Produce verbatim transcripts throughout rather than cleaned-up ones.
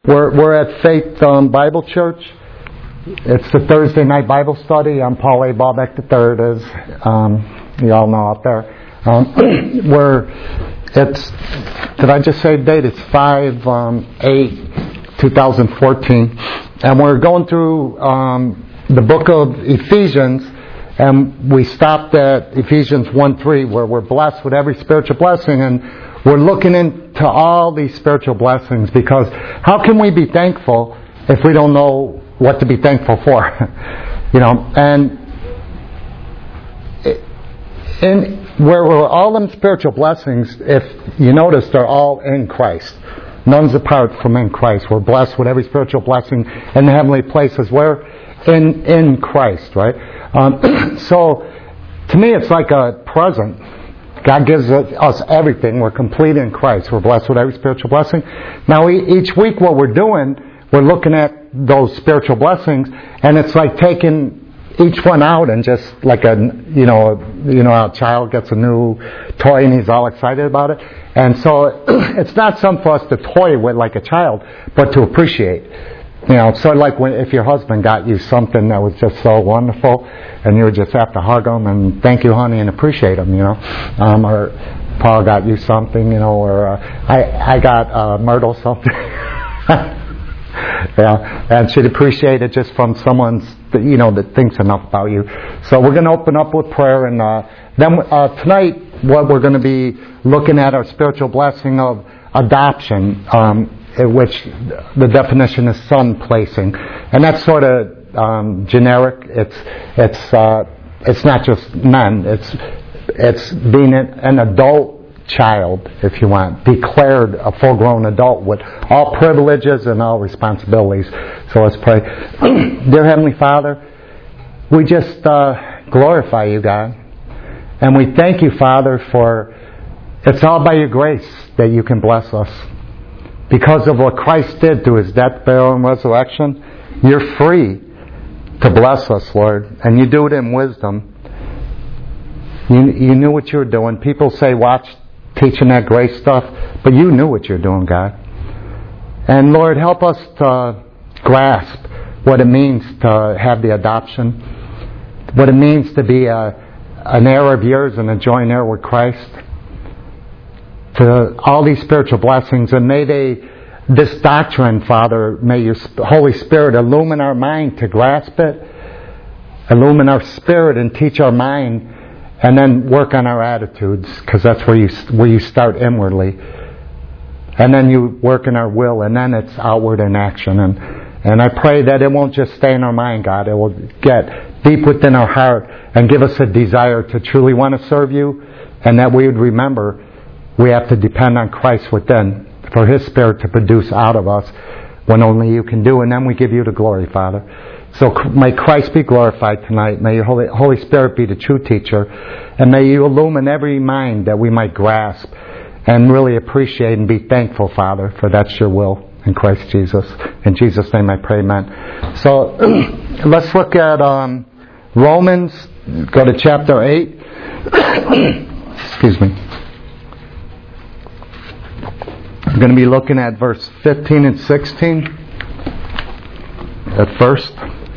We're we're at Faith um, Bible Church. It's the Thursday night Bible study. I'm Paul A. Ballbeck the third, as um, you all know out there. Um, we're it's did I just say the date? It's five um, eight two thousand fourteen, and we're going through um, the book of Ephesians, and we stopped at Ephesians one three, where we're blessed with every spiritual blessing, and we're looking into all these spiritual blessings, because how can we be thankful if we don't know what to be thankful for? You know, and in where we're all in spiritual blessings, if you notice, they're all in Christ. None's apart from in Christ. We're blessed with every spiritual blessing in the heavenly places. We're in in Christ, right? Um, so, to me, it's like a present. God gives us everything. We're complete in Christ. We're blessed with every spiritual blessing. Now, each week what we're doing, we're looking at those spiritual blessings, and it's like taking each one out and just like a, you know, you know how a child gets a new toy and he's all excited about it. And so it's not something for us to toy with like a child, but to appreciate. You know, it's sort of like when, if your husband got you something that was just so wonderful, and you would just have to hug him and thank you, honey, and appreciate him, you know. Um, or Paul got you something, you know, or uh, I I got uh, Myrtle something. Yeah, and she'd appreciate it just from someone's, you know, that thinks enough about you. So we're going to open up with prayer, and uh, then uh, tonight what we're going to be looking at our spiritual blessing of adoption. Um, which the definition is son placing, and that's sort of um, generic. It's it's uh, it's not just men. It's it's being an adult child, if you want, declared a full-grown adult with all privileges and all responsibilities. So let's pray. Dear Heavenly Father, we just uh, glorify you, God, and we thank you, Father, for it's all by your grace that you can bless us. Because of what Christ did through His death, burial, and resurrection, you're free to bless us, Lord. And you do it in wisdom. You, you knew what you were doing. People say, watch teaching that grace stuff. But you knew what you're doing, God. And Lord, help us to grasp what it means to have the adoption. What it means to be a, an heir of yours and a joint heir with Christ. To all these spiritual blessings, and may they, this doctrine, Father, may your Holy Spirit illumine our mind to grasp it, illumine our spirit and teach our mind, and then work on our attitudes, because that's where you where you start inwardly, and then you work in our will, and then it's outward in action. And and I pray that it won't just stay in our mind, God. It will get deep within our heart and give us a desire to truly want to serve you, and that we would remember we have to depend on Christ within for His Spirit to produce out of us when only you can do. And then we give you the glory, Father. So may Christ be glorified tonight. May your Holy, Holy Spirit be the true teacher. And may you illumine every mind that we might grasp and really appreciate and be thankful, Father, for that's your will in Christ Jesus. In Jesus' name I pray, amen. So let's look at um, Romans. Go to chapter eight. Excuse me. We're going to be looking at verse fifteen and sixteen at first.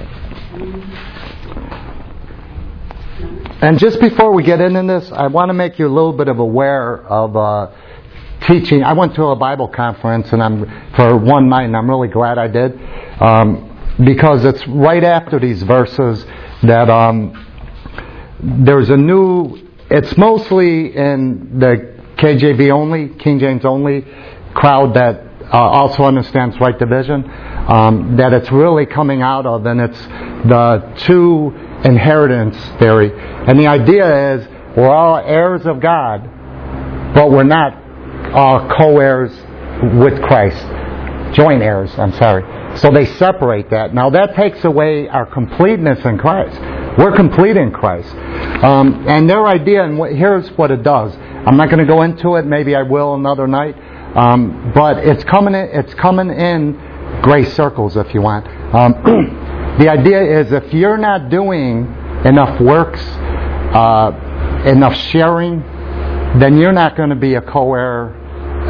And just before we get into this, I want to make you a little bit of aware of uh, teaching. I went to a Bible conference and I'm for one night, and I'm really glad I did, um, because it's right after these verses that um, there's a new. It's mostly in the K J V only, King James only crowd that uh, also understands right division, um, that it's really coming out of, and it's the two inheritance theory. And the idea is we're all heirs of God, but we're not all co-heirs with Christ. Joint heirs, I'm sorry. So they separate that. Now that takes away our completeness in Christ. We're complete in Christ. Um, and their idea, and what, here's what it does. I'm not going to go into it. Maybe I will another night. Um, but it's coming in, it's coming in gray circles, if you want. Um, the idea is if you're not doing enough works, uh, enough sharing, then you're not going to be a co-heir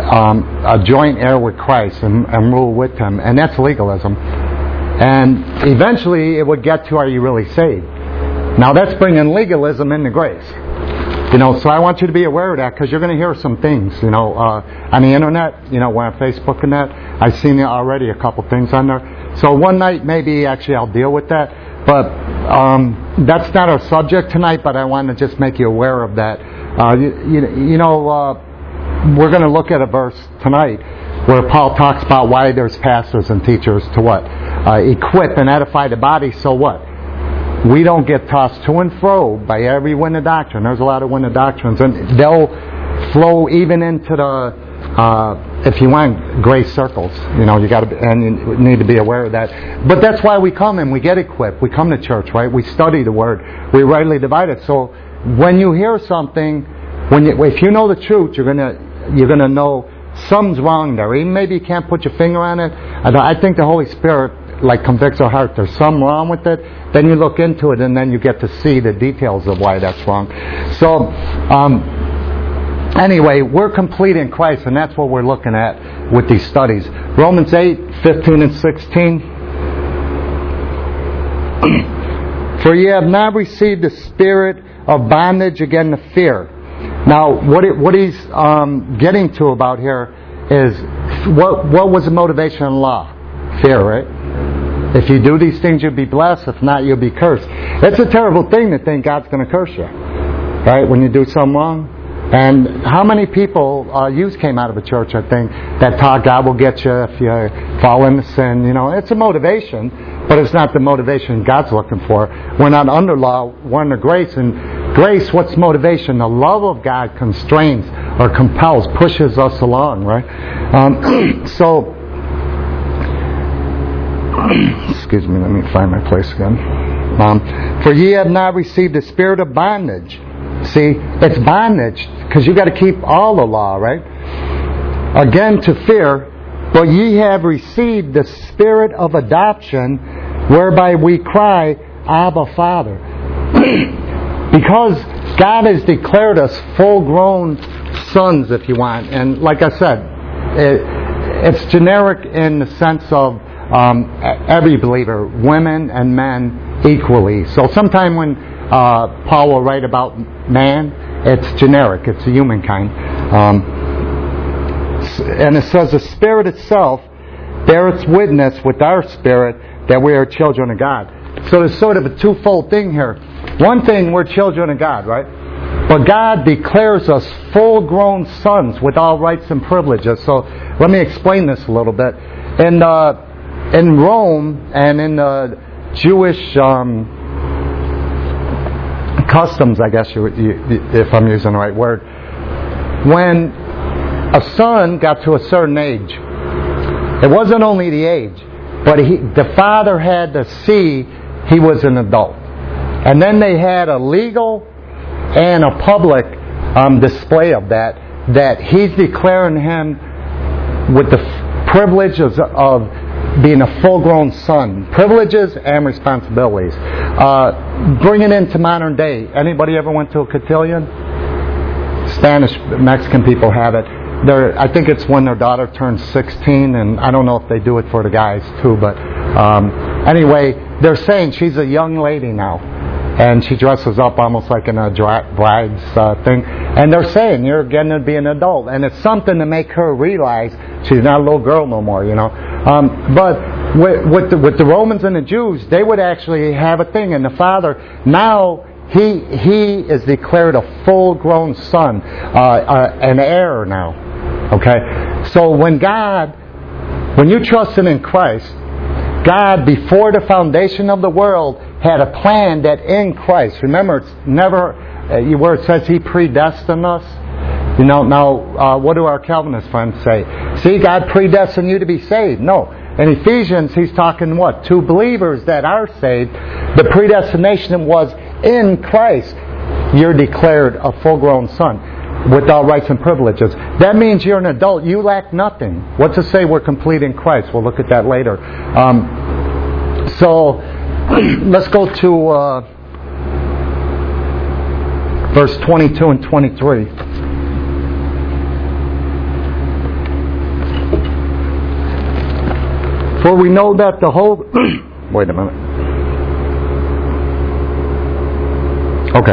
um, a joint heir with Christ and, and rule with Him, and that's legalism. And eventually it would get to, are you really saved? Now that's bringing legalism into grace. You know, so I want you to be aware of that, because you're going to hear some things, you know, uh, on the internet, you know, on Facebook and that. I've seen already a couple things on there. So one night maybe actually I'll deal with that. But um, that's not our subject tonight, but I want to just make you aware of that. Uh, you, you, you know, uh, we're going to look at a verse tonight where Paul talks about why there's pastors and teachers to what? Uh, equip and edify the body, so what? We don't get tossed to and fro by every wind of doctrine. There's a lot of wind of doctrines, and they'll flow even into the, uh, if you want, grace circles. You know, you got to, and you need to be aware of that. But that's why we come and we get equipped. We come to church, right? We study the Word. We rightly divide it. So when you hear something, when you, if you know the truth, you're gonna you're gonna know something's wrong there. Even maybe you can't put your finger on it. I think the Holy Spirit like convicts our heart. There's something wrong with it. Then you look into it, and then you get to see the details of why that's wrong. So, um, anyway, we're complete in Christ, and that's what we're looking at with these studies. Romans eight, fifteen and sixteen. For ye have not received the spirit of bondage again to fear. Now, what it, what he's um, getting to about here is what what was the motivation in law? Fear, right? If you do these things, you'll be blessed. If not, you'll be cursed. It's a terrible thing to think God's going to curse you, right? When you do something wrong. And how many people, uh, you came out of a church, I think, that taught God will get you if you fall into sin. You know, it's a motivation, but it's not the motivation God's looking for. We're not under law, we're under grace. And grace, what's motivation? The love of God constrains or compels, pushes us along, right? Um, so, excuse me, let me find my place again. Um, For ye have not received the spirit of bondage. See, it's bondage because you got to keep all the law, right? Again, to fear, but ye have received the spirit of adoption, whereby we cry, Abba, Father. Because God has declared us full-grown sons, if you want. And like I said, it, it's generic in the sense of Um, every believer, women and men equally. So sometime when uh, Paul will write about man, it's generic. It's the humankind. Um, and it says the Spirit itself beareth witness with our spirit that we are children of God. So there's sort of a twofold thing here. One thing, we're children of God, right? But God declares us full-grown sons with all rights and privileges. So let me explain this a little bit. And uh, in Rome and in the Jewish um, customs, I guess you, you, if I'm using the right word, when a son got to a certain age, it wasn't only the age, but he, the father had to see he was an adult. And then they had a legal and a public um, display of that, that he's declaring him with the privileges of being a full-grown son, privileges and responsibilities. Uh, bring it into modern day. Anybody ever went to a cotillion? Spanish, Mexican people have it. They're, I think it's when their daughter turns sixteen, and I don't know if they do it for the guys too. But um, anyway, they're saying she's a young lady now, and she dresses up almost like in a bride's uh, thing. And they're saying you're getting to be an adult, and it's something to make her realize she's not a little girl no more, you know. Um, but with, with, the, with the Romans and the Jews, they would actually have a thing, and the father now he he is declared a full-grown son, uh, uh, an heir now. Okay, so when God, when you trusted in Christ, God before the foundation of the world had a plan that in Christ. Remember, it's never uh, where it says He predestined us. You know, now, uh, what do our Calvinist friends say? See, God predestined you to be saved. No. In Ephesians, he's talking what? To believers that are saved. The predestination was in Christ. You're declared a full-grown son with all rights and privileges. That means you're an adult. You lack nothing. What's to say we're complete in Christ? We'll look at that later. Um, so, let's go to uh, verse twenty-two and twenty-three. For we know that the whole... Wait a minute. Okay.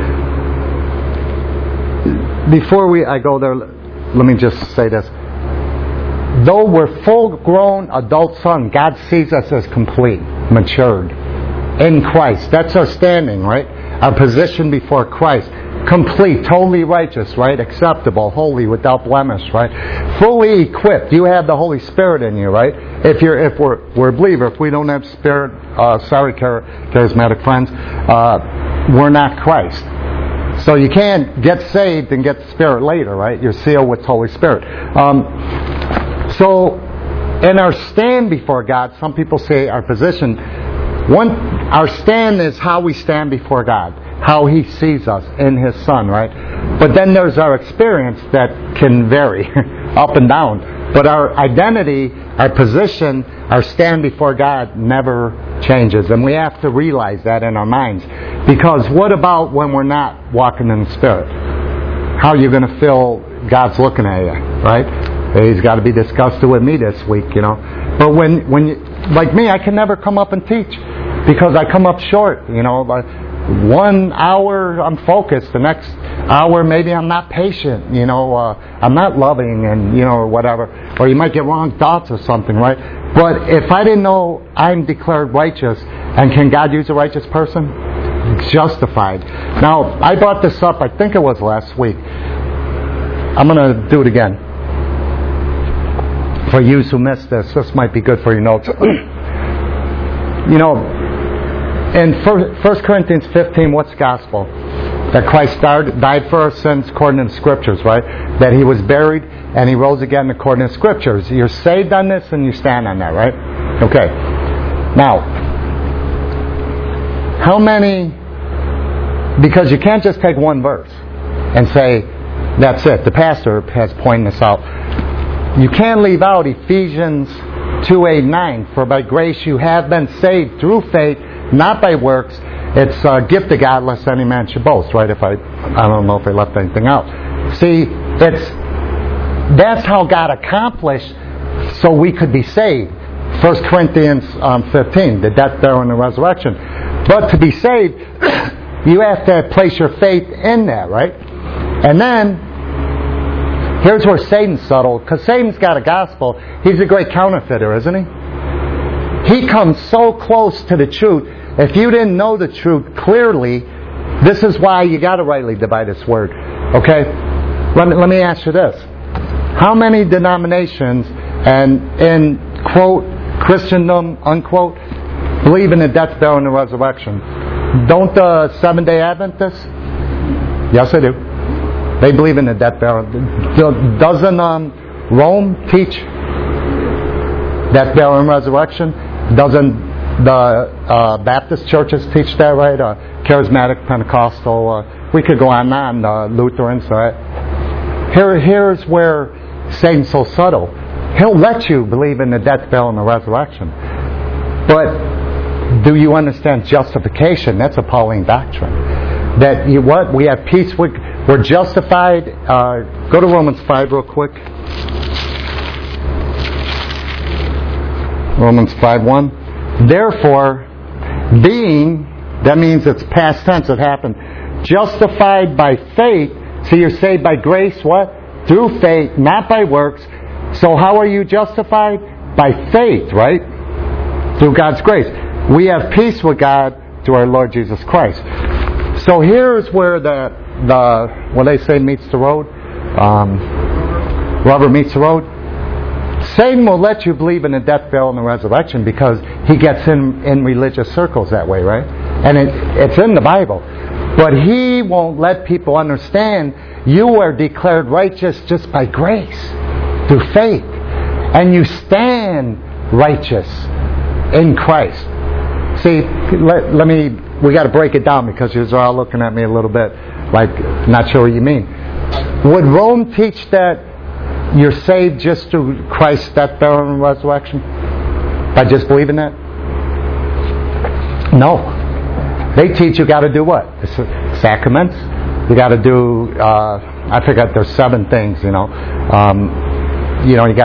Before we I go there, let me just say this. Though we're full-grown adult sons, God sees us as complete, matured in Christ. That's our standing, right? Our position before Christ. Complete, totally righteous, right? Acceptable, holy, without blemish, right? Fully equipped. You have the Holy Spirit in you, right? If you're, if we're, we're a believer, if we don't have Spirit, uh, sorry, char- charismatic friends, uh, we're not Christ. So you can't get saved and get the Spirit later, right? You're sealed with Holy Spirit. Um, so, in our stand before God, some people say our position. One, our stand is how we stand before God, how He sees us in His Son, right? But then there's our experience that can vary up and down. But our identity, our position, our stand before God never changes. And we have to realize that in our minds. Because what about when we're not walking in the Spirit? How are you going to feel God's looking at you, right? He's got to be disgusted with me this week, you know. But when, when you, like me, I can never come up and teach because I come up short, you know. Like one hour I'm focused, the next hour maybe I'm not patient, you know. Uh, I'm not loving, and you know, or whatever. Or you might get wrong thoughts or something, right? But if I didn't know I'm declared righteous, and can God use a righteous person? Justified. Now, I brought this up, I think it was last week. I'm going to do it again. For you who missed this, this might be good for your notes. You know, in First Corinthians fifteen, what's gospel? That Christ died for our sins according to the Scriptures, right? That He was buried and He rose again according to the Scriptures. You're saved on this and you stand on that, right? Okay. Now, how many... Because you can't just take one verse and say, that's it. The pastor has pointed this out. You can't leave out Ephesians two eight nine. For by grace you have been saved through faith, not by works. It's a gift of God, lest any man should boast. Right? If I, I don't know if I left anything out. See, it's that's how God accomplished so we could be saved. First Corinthians um, fifteen, the death, burial, and the resurrection. But to be saved, you have to place your faith in that, right? And then. Here's where Satan's subtle, because Satan's got a gospel. He's a great counterfeiter, isn't he? He comes so close to the truth. If you didn't know the truth clearly, this is why you got to rightly divide this word. Okay? Let me, let me ask you this. How many denominations, and in, quote, Christendom, unquote, believe in the death, burial, and the resurrection? Don't the Seventh-day Adventists? Yes, they do. They believe in the death, burial. Doesn't um, Rome teach death, burial, and resurrection? Doesn't the uh, Baptist churches teach that, right? Uh, Charismatic, Pentecostal. Uh, we could go on and on. Uh, Lutherans, right? Here, here's where Satan's so subtle. He'll let you believe in the death, burial, and the resurrection. But do you understand justification? That's a Pauline doctrine. That you what? We have peace with... We're justified. Uh, go to Romans five real quick. Romans five one. Therefore, being, that means it's past tense, it happened. Justified by faith. So you're saved by grace, what? Through faith, not by works. So how are you justified? By faith, right? Through God's grace. We have peace with God through our Lord Jesus Christ. So here's where the the what they say meets the road, um, rubber meets the road. Satan will let you believe in the death, burial, and the resurrection because he gets in in religious circles that way, right? And it, it's in the Bible, but he won't let people understand you are declared righteous just by grace through faith, and you stand righteous in Christ. See, let, let me. We got to break it down because you're all looking at me a little bit like not sure what you mean. Would Rome teach that you're saved just through Christ's death, burial, and resurrection by just believing that? No. They teach you got to do what? Sacraments. You got to do. Uh, I forget. There's seven things. You know. Um, you know. You got to get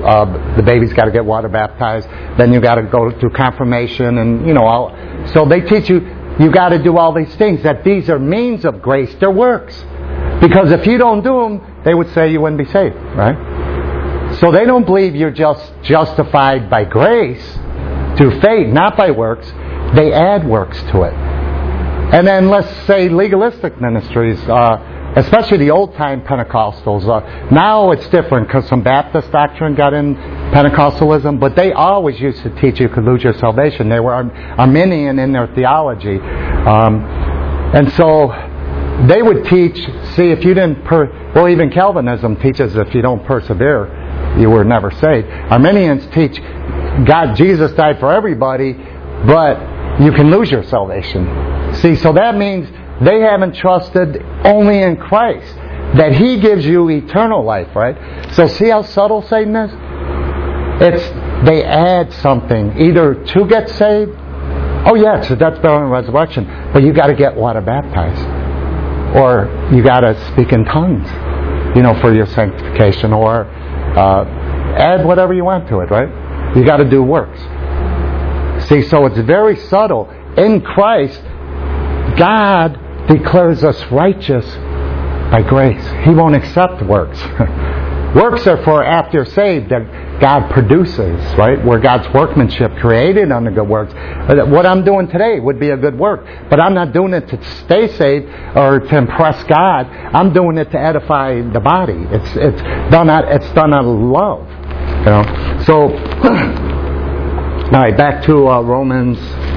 uh, the baby's got to get water baptized. Then you got to go through confirmation, and you know, all. So they teach you you got to do all these things. That these are means of grace. They're works. Because if you don't do them, they would say you wouldn't be saved, right? So they don't believe you're just justified by grace through faith, not by works. They add works to it. And then let's say legalistic ministries, uh, especially the old-time Pentecostals. Uh, now it's different because some Baptist doctrine got in Pentecostalism, but they always used to teach you could lose your salvation. They were Arminian in their theology. Um, and so they would teach, see, if you didn't, per- well, even Calvinism teaches if you don't persevere, you were never saved. Arminians teach God, Jesus died for everybody, but you can lose your salvation. See, so that means they haven't trusted only in Christ, that He gives you eternal life, right? So see how subtle Satan is? It's, they add something, either to get saved, oh yeah, it's a death, burial, and resurrection, but you got to get water baptized. Or you got to speak in tongues, you know, for your sanctification, or uh, add whatever you want to it, right? You got to do works. See, so it's very subtle. In Christ, God declares us righteous by grace. He won't accept works. Works are for after you're saved that God produces, right? Where God's workmanship created unto good works. What I'm doing today would be a good work, but I'm not doing it to stay saved or to impress God. I'm doing it to edify the body. It's it's done out it's done out of love, you know. So, all right, back to uh, Romans.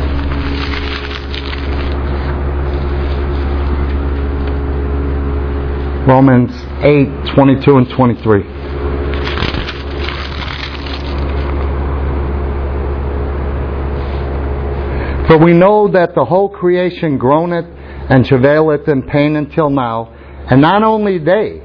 Romans eight, twenty-two and twenty-three. For we know that the whole creation groaneth and travaileth in pain until now, and not only they,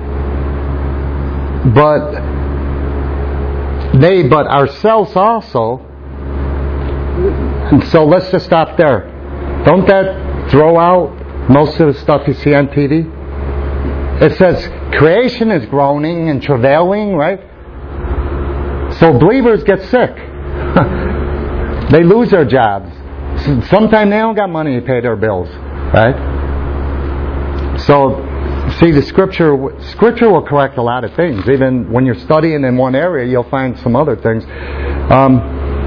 but they, but ourselves also. And so let's just stop there. Don't that throw out most of the stuff you see on T V? It says creation is groaning and travailing, right? So believers get sick. They lose their jobs. Sometimes they don't got money to pay their bills, right? So, see, the scripture scripture will correct a lot of things. Even when you're studying in one area, you'll find some other things. Um,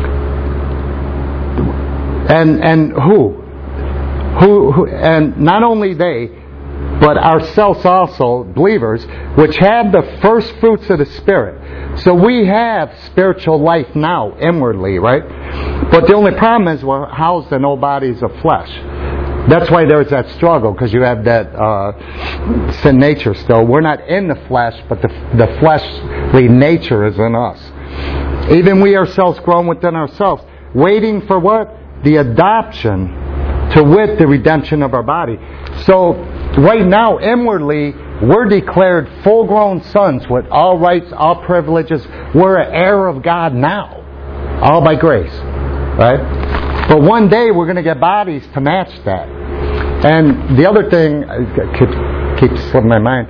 and and who? who, who? And not only they, but ourselves also, believers, which have the first fruits of the Spirit. So we have spiritual life now, inwardly, right? But the only problem is we're housed in old bodies of flesh. That's why there's that struggle, because you have that uh, sin nature still. We're not in the flesh, but the, the fleshly nature is in us. Even we ourselves grown within ourselves, waiting for what? The adoption, to wit, the redemption of our body. So, right now, inwardly, we're declared full-grown sons with all rights, all privileges. We're an heir of God now, all by grace, right? But one day we're going to get bodies to match that. And the other thing keeps slipping my mind.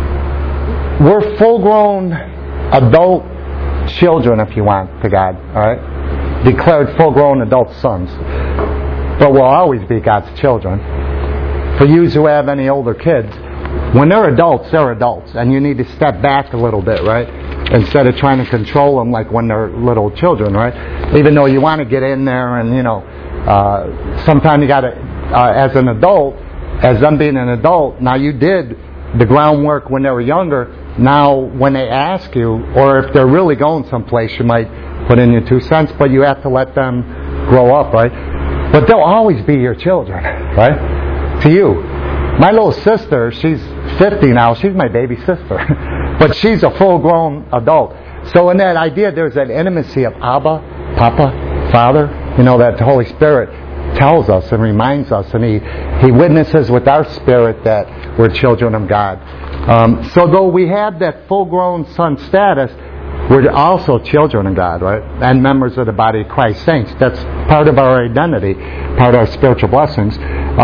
We're full-grown adult children, if you want, to God, all right? Declared full-grown adult sons. But we'll always be God's children. For you who have any older kids, when they're adults, they're adults. And you need to step back a little bit, right? Instead of trying to control them like when they're little children, right? Even though you want to get in there and, you know, uh, sometimes you got to, uh, as an adult, as them being an adult, now you did the groundwork when they were younger. Now when they ask you, or if they're really going someplace, you might put in your two cents, but you have to let them grow up, right? But they'll always be your children, right? To you. My little sister, she's fifty now. She's my baby sister. But she's a full-grown adult. So in that idea, there's that intimacy of Abba, Papa, Father. You know, that the Holy Spirit tells us and reminds us. And He, he witnesses with our spirit that we're children of God. Um, so though we have that full-grown son status, we're also children of God, right? And members of the body of Christ, saints. That's part of our identity, part of our spiritual blessings.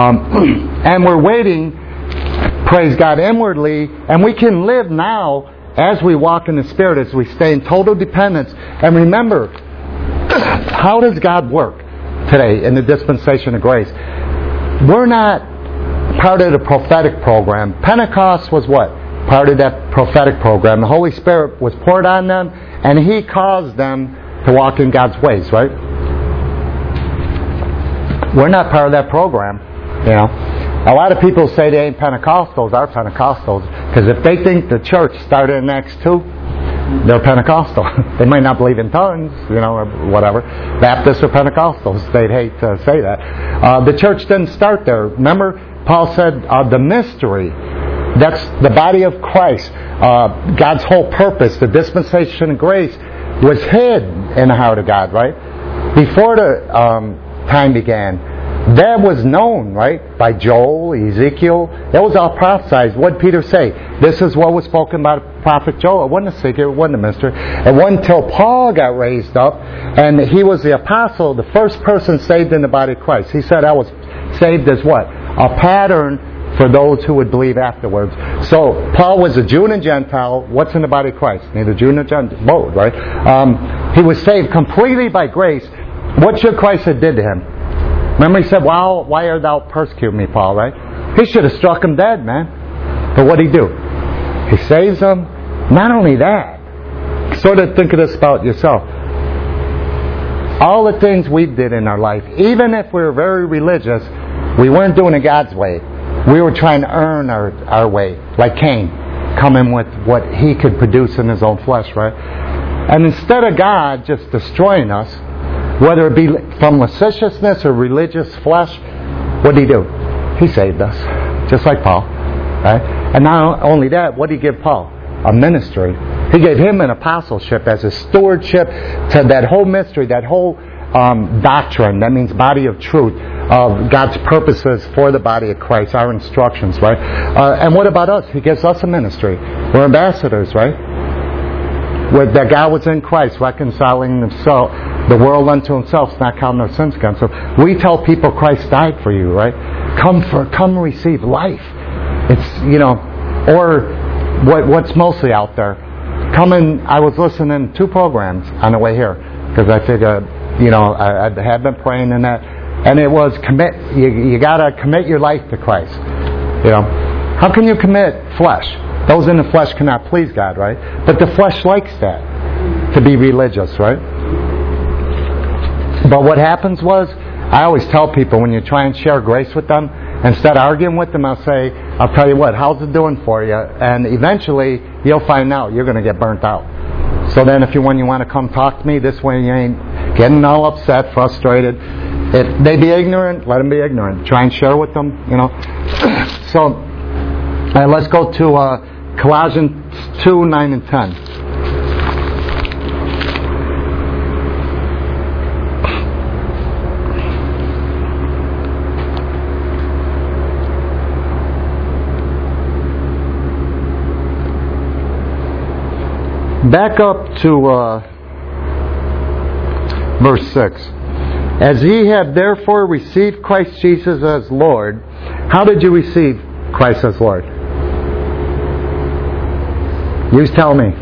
Um, and we're waiting, praise God, inwardly, and we can live now as we walk in the Spirit, as we stay in total dependence. And remember, how does God work today in the dispensation of grace? We're not part of the prophetic program. Pentecost was what? Part of that prophetic program. The Holy Spirit was poured on them, and He caused them to walk in God's ways, right? We're not part of that program, you know. A lot of people say they ain't Pentecostals, are Pentecostals, because if they think the church started in Acts two, they're Pentecostal. They might not believe in tongues, you know, or whatever. Baptists or Pentecostals, they'd hate to say that. Uh, the church didn't start there. Remember, Paul said uh, the mystery, that's the body of Christ, uh, God's whole purpose, the dispensation of grace, was hid in the heart of God, right? Before the um, time began, that was known, right? By Joel, Ezekiel. That was all prophesied. What did Peter say? This is what was spoken by the prophet Joel. It wasn't a secret. It wasn't a mystery. It wasn't until Paul got raised up and he was the apostle, the first person saved in the body of Christ. He said I was saved as what? A pattern for those who would believe afterwards. So Paul was a Jew and a Gentile. What's in the body of Christ? Neither Jew nor Gentile. Both, right? Um, he was saved completely by grace. What should Christ have did to him? Remember he said, "Wow, why art thou persecuting me, Paul?" Right? He should have struck him dead, man. But what did he do? He saves him. Not only that, sort of think of this about yourself. All the things we did in our life, even if we were very religious, we weren't doing it God's way. We were trying to earn our, our way, like Cain, coming with what he could produce in his own flesh, right? And instead of God just destroying us, whether it be from lasciviousness or religious flesh, what did He do? He saved us, just like Paul, right? And not only that, what did He give Paul? A ministry. He gave him an apostleship as a stewardship to that whole mystery, that whole um, doctrine. That means body of truth of God's purposes for the body of Christ, our instructions, right? Uh, and what about us? He gives us a ministry. We're ambassadors, right? Where that God was in Christ, reconciling himself, the world unto Himself, not counting our sins against Him. We tell people Christ died for you, right? Come for, come receive life. It's, you know, or what what's mostly out there. Come in. I was listening to two programs on the way here because I figured, you know, I, I had been praying in that. And it was commit. You, you got to commit your life to Christ. You know, how can you commit flesh? Those in the flesh cannot please God, right? But the flesh likes that, to be religious, right? But what happens was, I always tell people when you try and share grace with them, instead of arguing with them, I'll say, I'll tell you what, how's it doing for you? And eventually, you'll find out you're going to get burnt out. So then if you when you want to come talk to me, this way you ain't getting all upset, frustrated. If they be ignorant, let them be ignorant. Try and share with them, you know. So, uh, let's go to uh, Colossians two, nine and ten. Back up to uh, verse six. As ye have therefore received Christ Jesus as Lord. How did you receive Christ as Lord? You tell me.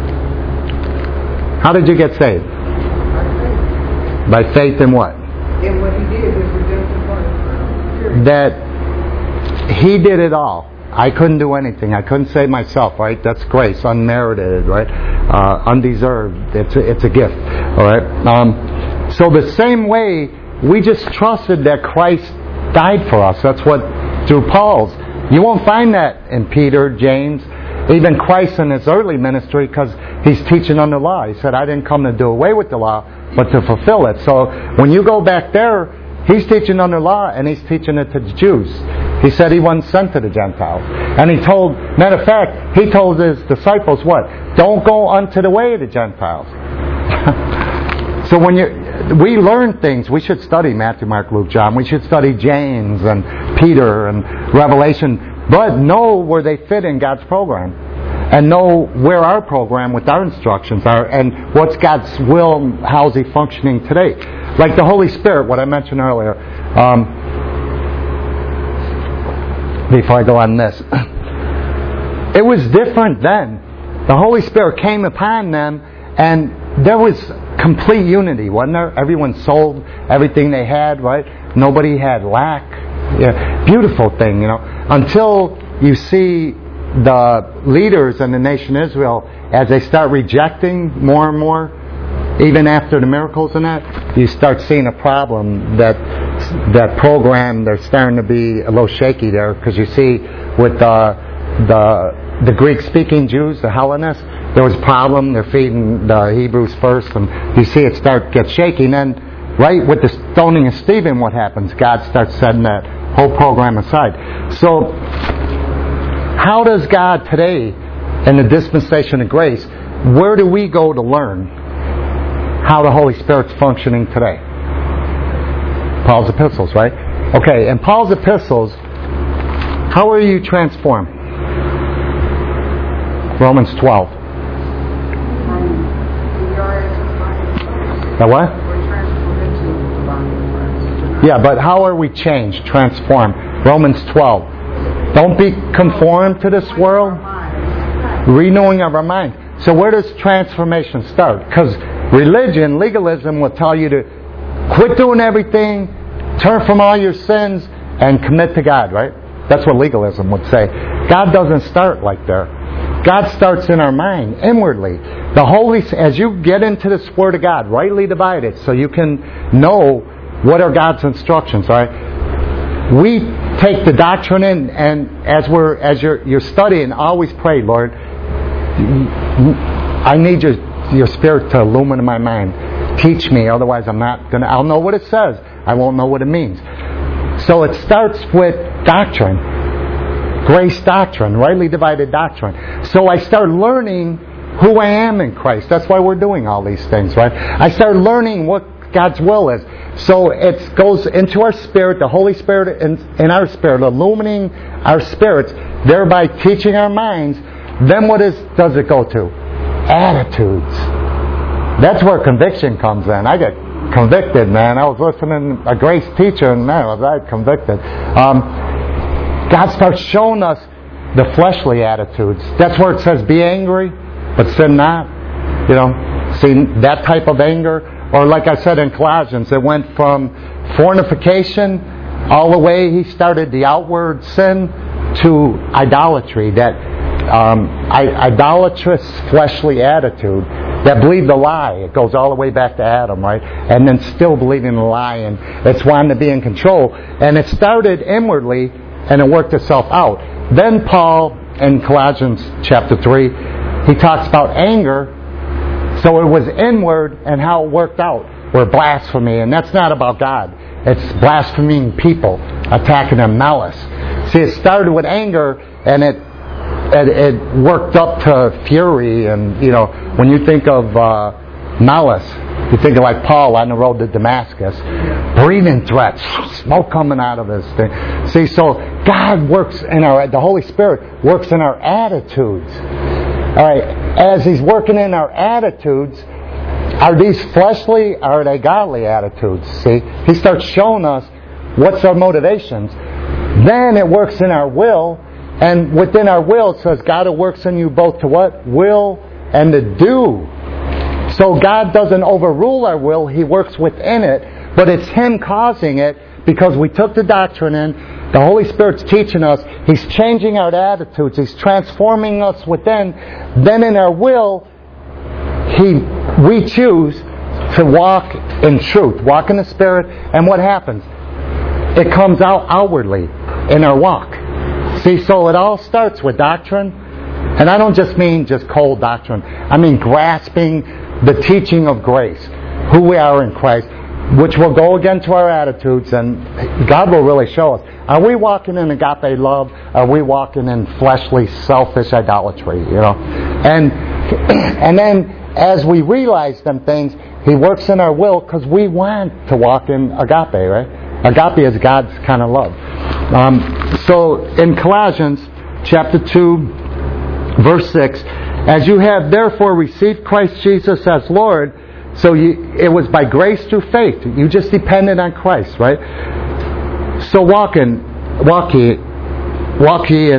How did you get saved? By faith. By faith in what? In what He did, His redemptive work. That He did it all. I couldn't do anything. I couldn't save myself, right? That's grace, unmerited, right? Uh, undeserved. It's a, it's a gift, all right? Um, so the same way, we just trusted that Christ died for us. That's what, through Paul's. You won't find that in Peter, James, even Christ in His early ministry, because He's teaching on the law. He said, I didn't come to do away with the law, but to fulfill it. So when you go back there, He's teaching on the law, and He's teaching it to the Jews. He said He wasn't sent to the Gentiles. And He told, matter of fact, He told His disciples what? Don't go unto the way of the Gentiles. So when you, we learn things, we should study Matthew, Mark, Luke, John. We should study James and Peter and Revelation. But know where they fit in God's program. And know where our program with our instructions are. And what's God's will, how's He functioning today. Like the Holy Spirit, what I mentioned earlier. Um, before I go on this. It was different then. the Holy Spirit came upon them, and there was complete unity, wasn't there? Everyone sold everything they had, right? Nobody had lack. Yeah, beautiful thing, you know. Until you see the leaders in the nation Israel, as they start rejecting more and more, even after the miracles and that, you start seeing a problem that that program, they're starting to be a little shaky there, because you see with the the the Greek-speaking Jews, the Hellenists, there was a problem. They're feeding the Hebrews first, and you see it start get shaky. And then, right with the stoning of Stephen, what happens? God starts setting that whole program aside. So, how does God today, in the dispensation of grace, where do we go to learn how the Holy Spirit's functioning today? Paul's epistles, right? Okay, in Paul's epistles, how are you transformed? Romans twelve. The what? Yeah, but how are we changed, transformed? Romans twelve. Don't be conformed to this world. Renewing of our mind. So where does transformation start? Because religion, legalism will tell you to quit doing everything, turn from all your sins, and commit to God, right? That's what legalism would say. God doesn't start like that. God starts in our mind, inwardly. The Holy, as you get into this Word of God, rightly divide it, so you can know what are God's instructions, right? We take the doctrine in, and as we're as you're you're studying, always pray, Lord, I need your your Spirit to illumine my mind. Teach me, otherwise I'm not gonna. I'll know what it says. I won't know what it means. So it starts with doctrine, grace doctrine, rightly divided doctrine. So I start learning who I am in Christ. That's why we're doing all these things, right? I start learning what God's will is. So it goes into our spirit, the Holy Spirit in, in our spirit, illumining our spirits, thereby teaching our minds. Then what is does it go to? Attitudes. That's where conviction comes in. I get convicted, man. I was listening to a grace teacher, and man, was I convicted. Um, God starts showing us the fleshly attitudes. That's where it says, be angry, but sin not. You know, see that type of anger. Or like I said in Colossians, it went from fornication all the way, he started the outward sin, to idolatry, that um, idolatrous fleshly attitude that believed the lie. It goes all the way back to Adam, right? And then still believing the lie, and it's wanting to be in control. And it started inwardly, and it worked itself out. Then Paul, in Colossians chapter three, he talks about anger. So it was inward, and how it worked out were blasphemy, and that's not about God. It's blaspheming people, attacking them, malice. See, it started with anger, and it it, it worked up to fury. And you know, when you think of uh, malice, you think of like Paul on the road to Damascus, breathing threats, smoke coming out of his thing. See, so God works in our, the Holy Spirit works in our attitudes. All right, as He's working in our attitudes, are these fleshly or are they godly attitudes? See, He starts showing us what's our motivations. Then it works in our will, and within our will it says God works in you both to what? Will and to do. So God doesn't overrule our will, He works within it, but it's Him causing it because we took the doctrine in. The Holy Spirit's teaching us. He's changing our attitudes. He's transforming us within. Then in our will, He we choose to walk in truth, walk in the Spirit. And what happens? It comes out outwardly in our walk. See, so it all starts with doctrine. And I don't just mean just cold doctrine. I mean grasping the teaching of grace, who we are in Christ, which will go again to our attitudes, and God will really show us. Are we walking in agape love? Are we walking in fleshly, selfish idolatry? You know, and and then as we realize them things, He works in our will because we want to walk in agape, right? Agape is God's kind of love. Um, so in Colossians chapter two, verse six, as you have therefore received Christ Jesus as Lord. So you, it was by grace through faith. You just depended on Christ, right? So walk in, walk ye, walk ye in Him.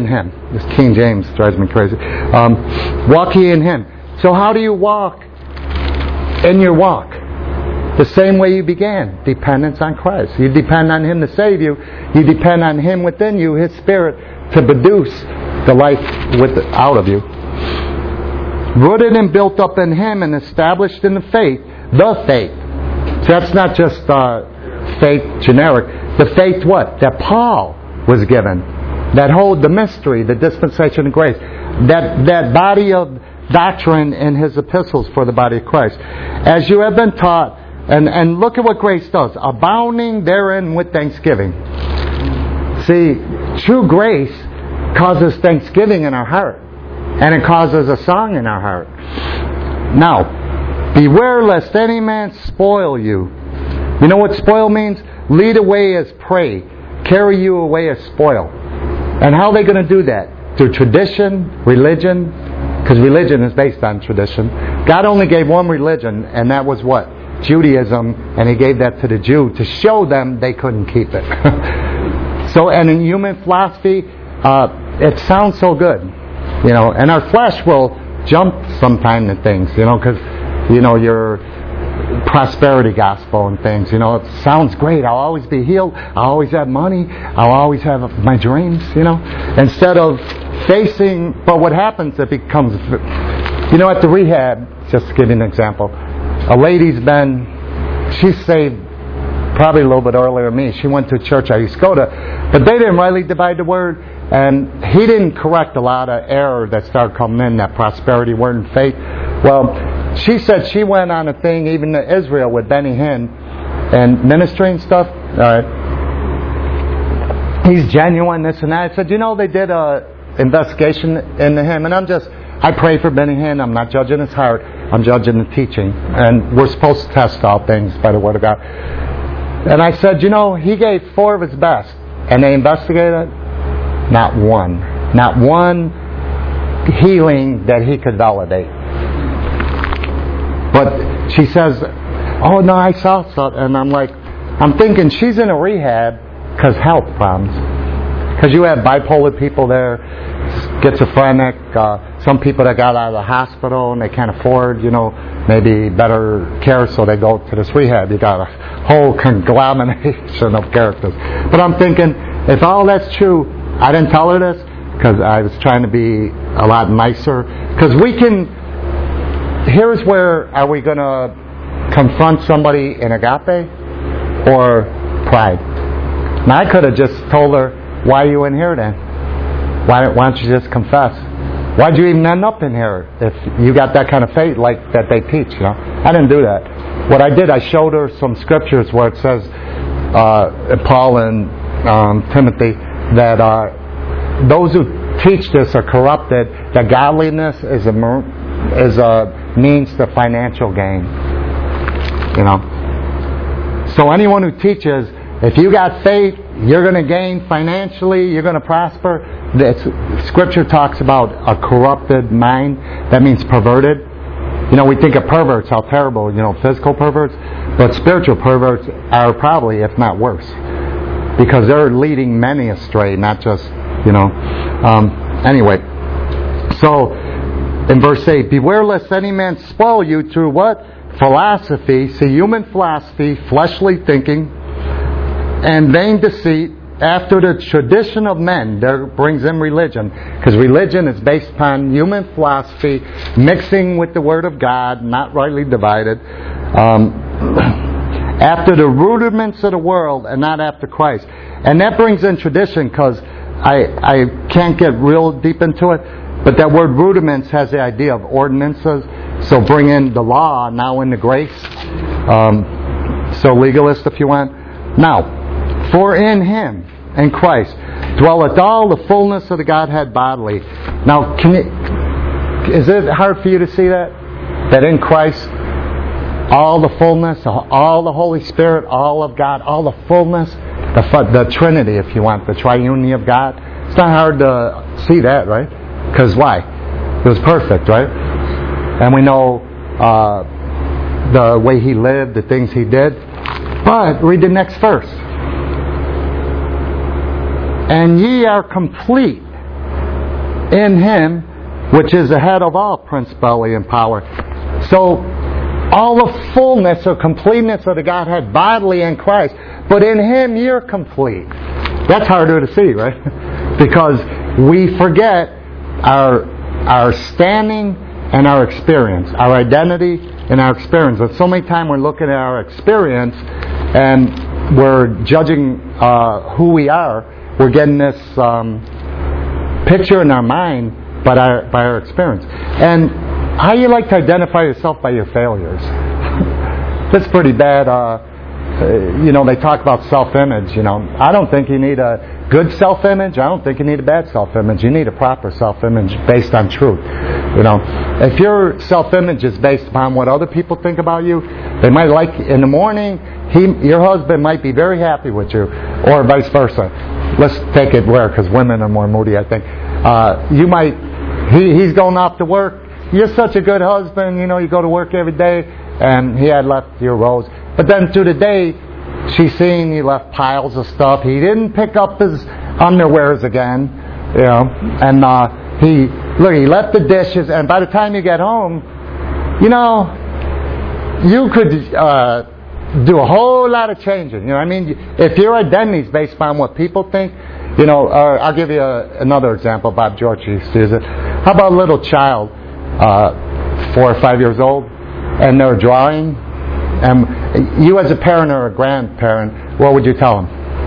This King James drives me crazy. Um, walk ye in Him. So how do you walk in your walk? The same way you began. Dependence on Christ. You depend on Him to save you. You depend on Him within you, His Spirit, to produce the life with, out of you. Rooted and built up in Him and established in the faith. The faith. So that's not just uh, faith generic. The faith what? That Paul was given. That hold the mystery, the dispensation of grace. That, that body of doctrine in his epistles for the body of Christ. As you have been taught, and, and look at what grace does. Abounding therein with thanksgiving. See, true grace causes thanksgiving in our heart. And it causes a song in our heart. Now, beware lest any man spoil you. You know what spoil means? Lead away as prey. Carry you away as spoil. And how are they going to do that? Through tradition, religion. Because religion is based on tradition. God only gave one religion, and that was what? Judaism. And He gave that to the Jew to show them they couldn't keep it. So, and in human philosophy, uh, it sounds so good. You know, and our flesh will jump sometime to things, you know, because, you know, your prosperity gospel and things, you know, it sounds great. I'll always be healed. I'll always have money. I'll always have my dreams, you know. Instead of facing, but what happens, it becomes, you know, at the rehab, just to give you an example, a lady's been, she's saved probably a little bit earlier than me. She went to a church I used to go to, but they didn't rightly divide the word. And he didn't correct a lot of error that started coming in, that prosperity word and faith. Well, she said she went on a thing even to Israel with Benny Hinn and ministry and stuff. All right. He's genuine, this and that. I said, you know, they did a investigation into him. And I'm just, I pray for Benny Hinn. I'm not judging his heart. I'm judging the teaching. And we're supposed to test all things by the Word of God. And I said, you know, he gave four of his best. And they investigated it. Not one. Not one healing that he could validate. But she says, oh no, I saw something. And I'm like, I'm thinking she's in a rehab because health problems. Because you have bipolar people there, schizophrenic, uh, some people that got out of the hospital and they can't afford, you know, maybe better care, so they go to this rehab. You got a whole conglomeration of characters. But I'm thinking, if all that's true, I didn't tell her this because I was trying to be a lot nicer. Because we can, here's where are we going to confront somebody in agape or pride? Now I could have just told her, why are you in here then? Why, why don't you just confess? Why'd you even end up in here if you got that kind of faith like that they teach? You know, I didn't do that. What I did, I showed her some scriptures where it says, uh, Paul and um, Timothy, that uh, those who teach this are corrupted. That godliness is a is a means to financial gain. You know. So anyone who teaches, if you got faith, you're going to gain financially, you're going to prosper. This, Scripture talks about a corrupted mind. That means perverted. You know, we think of perverts, how terrible, you know, physical perverts, but spiritual perverts are probably, if not worse. Because they're leading many astray, not just, you know. Um, anyway, so in verse eight, beware lest any man spoil you through what? Philosophy, see, human philosophy, fleshly thinking, and vain deceit, after the tradition of men. There brings in religion, because religion is based upon human philosophy, mixing with the Word of God, not rightly divided. Um, after the rudiments of the world and not after Christ. And that brings in tradition, because I, I can't get real deep into it, but that word rudiments has the idea of ordinances. So bring in the law now into grace. Um, so legalist if you want. Now, for in Him, in Christ, dwelleth all the fullness of the Godhead bodily. Now, can you, is it hard for you to see that? That in Christ, all the fullness, all the Holy Spirit, all of God, all the fullness, the, the Trinity, if you want, the triunity of God. It's not hard to see that, right? Because why? It was perfect, right? And we know uh, the way He lived, the things He did. But read the next verse. And ye are complete in Him, which is the head of all principality and power. So, all the fullness or completeness of the Godhead bodily in Christ, but in Him you're complete. That's harder to see, right? Because we forget our our standing and our experience, our identity and our experience. But so many times we're looking at our experience and we're judging uh, who we are. We're getting this um, picture in our mind by our, by our experience. And how you like to identify yourself by your failures? That's pretty bad. Uh, you know, they talk about self-image. You know, I don't think you need a good self-image. I don't think you need a bad self-image. You need a proper self-image based on truth. You know, if your self-image is based upon what other people think about you, they might like in the morning. He, your husband might be very happy with you, or vice versa. Let's take it where, because women are more moody, I think. Uh, you might. He, he's going off to work. You're such a good husband. You know, you go to work every day, and he had left your rose. But then through the day, she's seen you left piles of stuff. He didn't pick up his underwears again, you know, and uh, he look. He left the dishes, and by the time you get home, you know, you could uh, do a whole lot of changing. You know, what I mean, if your identity is based on what people think, you know, uh, I'll give you a, another example. Bob George used to use it. How about a little child, uh, four or five years old, and they're drawing? And you as a parent or a grandparent, what would you tell them?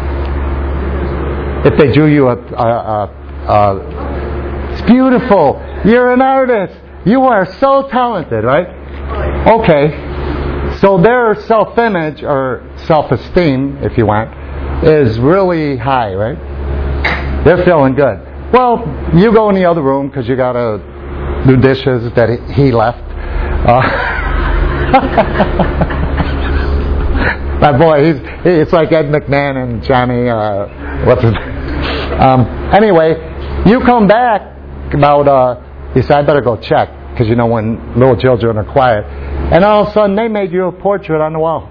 If they drew you a, a, a, a it's beautiful, you're an artist, you are so talented, right? Okay, so their self-image or self-esteem, if you want, is really high, right? They're feeling good. Well, you go in the other room because you got to do dishes that he left. Uh, My boy, he's it's like Ed McMahon and Johnny. Uh, what's his? Um, anyway, you come back about. Uh, you say, I better go check, because you know when little children are quiet, and all of a sudden they made you a portrait on the wall.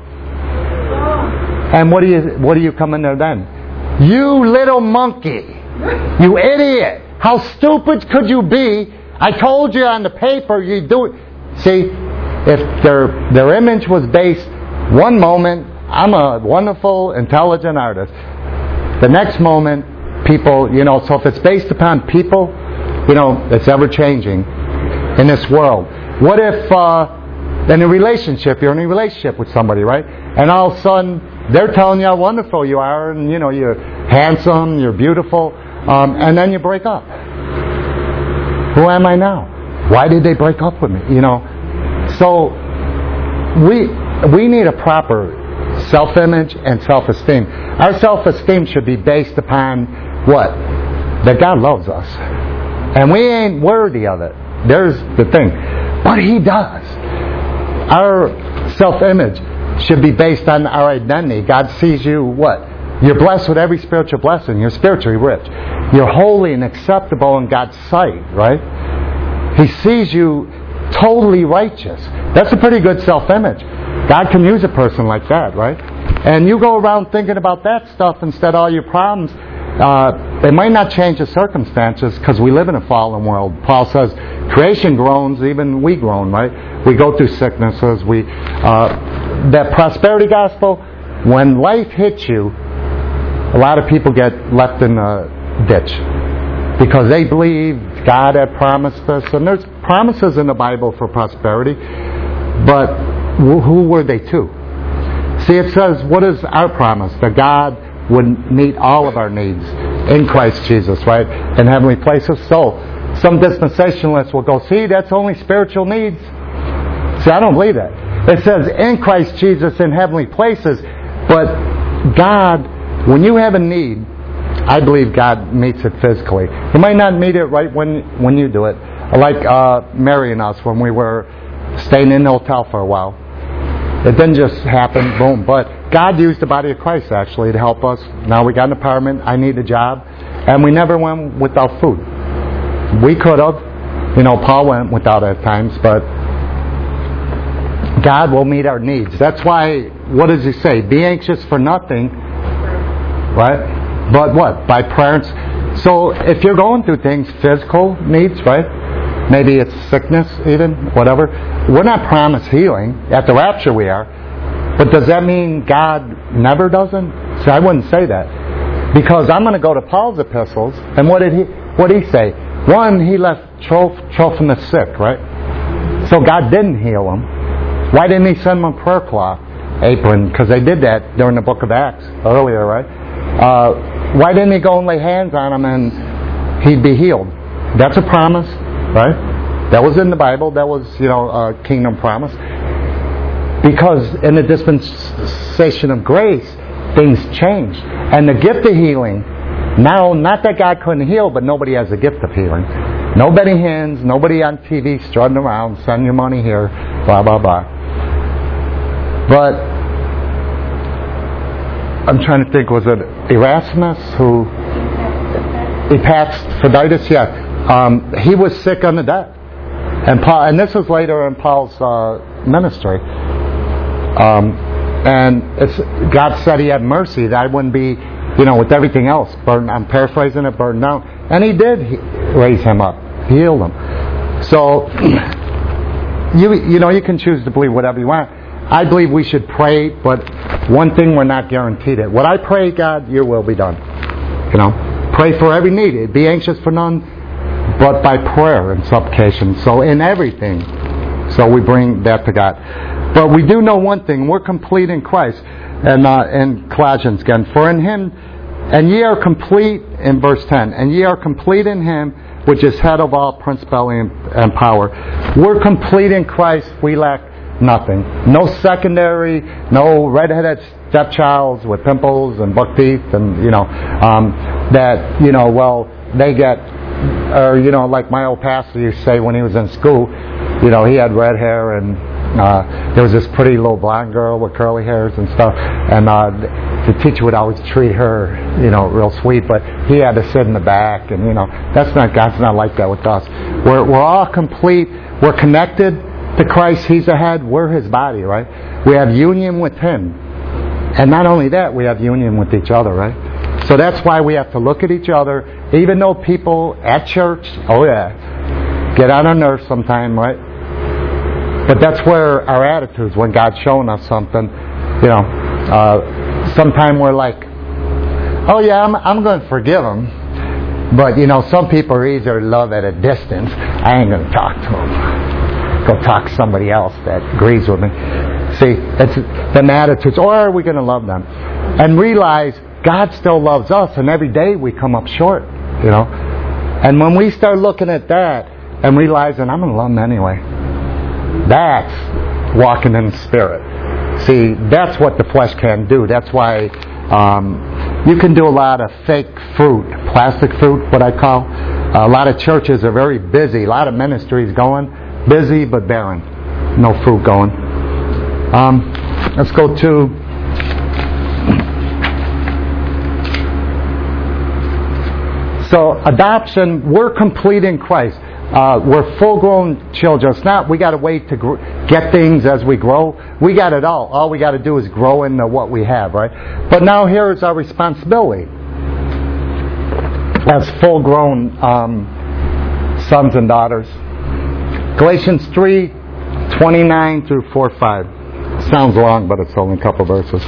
And what do you what do you come in there then? You little monkey, you idiot! How stupid could you be? I told you on the paper you do it. See, if their their image was based one moment. I'm a wonderful, intelligent artist. The next moment, people, you know, so if it's based upon people, you know, it's ever changing in this world. What if, uh, in a relationship, you're in a relationship with somebody, right? And all of a sudden, they're telling you how wonderful you are, and, you know, you're handsome, you're beautiful, um, and then you break up. Who am I now? Why did they break up with me? You know, so we we need a proper self-image and self-esteem. Our self-esteem should be based upon what? That God loves us. And we ain't worthy of it. There's the thing. But He does. Our self-image should be based on our identity. God sees you what? You're blessed with every spiritual blessing. You're spiritually rich. You're holy and acceptable in God's sight, right? He sees you totally righteous. That's a pretty good self-image. God can use a person like that, right? And you go around thinking about that stuff instead of all your problems. Uh, they might not change the circumstances because we live in a fallen world. Paul says, creation groans, even we groan, right? We go through sicknesses. We uh, that prosperity gospel, when life hits you, a lot of people get left in a ditch because they believe God had promised us. And there's promises in the Bible for prosperity, but who were they to? See, it says, what is our promise? That God would meet all of our needs in Christ Jesus, right? In heavenly places. So, some dispensationalists will go, see, that's only spiritual needs. See, I don't believe that. It says, in Christ Jesus in heavenly places. But God, when you have a need, I believe God meets it physically. He might not meet it right when, when you do it. Like uh, Mary and us when we were staying in the hotel for a while. It didn't just happen, boom. But God used the body of Christ, actually, to help us. Now we got an apartment. I need a job. And we never went without food. We could have. You know, Paul went without at times. But God will meet our needs. That's why, what does He say? Be anxious for nothing. Right? But what? By prayer. So if you're going through things, physical needs, right? Maybe it's sickness even, whatever. We're not promised healing. At the rapture we are. But does that mean God never doesn't? So I wouldn't say that. Because I'm going to go to Paul's epistles, and what did he what did he say? One, he left Troph- Trophimus sick, right? So God didn't heal him. Why didn't he send him a prayer cloth apron? Because they did that during the book of Acts earlier, right? Uh, why didn't he go and lay hands on him and he'd be healed? That's a promise, right? That was in the Bible. That was, you know, a kingdom promise. Because in the dispensation of grace, things change. And the gift of healing, now, not that God couldn't heal, but nobody has a gift of healing. Nobody hands, nobody on T V strutting around, send your money here, blah, blah, blah. But I'm trying to think, was it Erasmus who... Epaphroditus, yeah. Um, he was sick unto death. And Paul, and this was later in Paul's uh, ministry. Um, and it's, God said he had mercy, that I wouldn't be, you know, with everything else, burned, I'm paraphrasing it, burned down. And he did he, raise him up, healed him. So, you you know, you can choose to believe whatever you want. I believe we should pray, but one thing we're not guaranteed it. What I pray, God, your will be done. You know, pray for every need. Be anxious for none, but by prayer and supplication. So in everything, so we bring that to God. But we do know one thing: we're complete in Christ. And uh, in Colossians again, for in Him, and ye are complete in verse ten, and ye are complete in Him, which is head of all principality and, and power. We're complete in Christ. We lack nothing. No secondary, no redheaded stepchilds with pimples and buck teeth, and you know um, that you know well they get, or you know like my old pastor used to say when he was in school, you know he had red hair and. Uh, there was this pretty little blonde girl with curly hairs and stuff, and uh, the teacher would always treat her, you know, real sweet. But he had to sit in the back, and you know, that's not God's not like that with us. We're we're all complete. We're connected to Christ. He's the head. We're His body, right? We have union with Him, and not only that, we have union with each other, right? So that's why we have to look at each other, even though people at church, oh yeah, get on our nerves sometime, right? But that's where our attitudes, when God's showing us something, you know, uh, sometime we're like, oh yeah, I'm, I'm going to forgive them. But, you know, some people are easier to love at a distance. I ain't going to talk to them. Go talk to somebody else that agrees with me. See, it's them attitudes. Or are we going to love them? And realize God still loves us, and every day we come up short, you know. And when we start looking at that and realizing I'm going to love them anyway, that's walking in the Spirit. See, that's what the flesh can do. That's why um, you can do a lot of fake fruit, plastic fruit, what I call. A lot of churches are very busy. A lot of ministries going, busy but barren. No fruit going. Um, let's go to... So, adoption, we're complete in Christ. Uh, we're full-grown children. It's not we got to wait to gr- get things as we grow. We got it all. All we got to do is grow into what we have, right? But now here is our responsibility as full-grown um, sons and daughters. Galatians three twenty-nine through four five. Sounds long, but it's only a couple verses.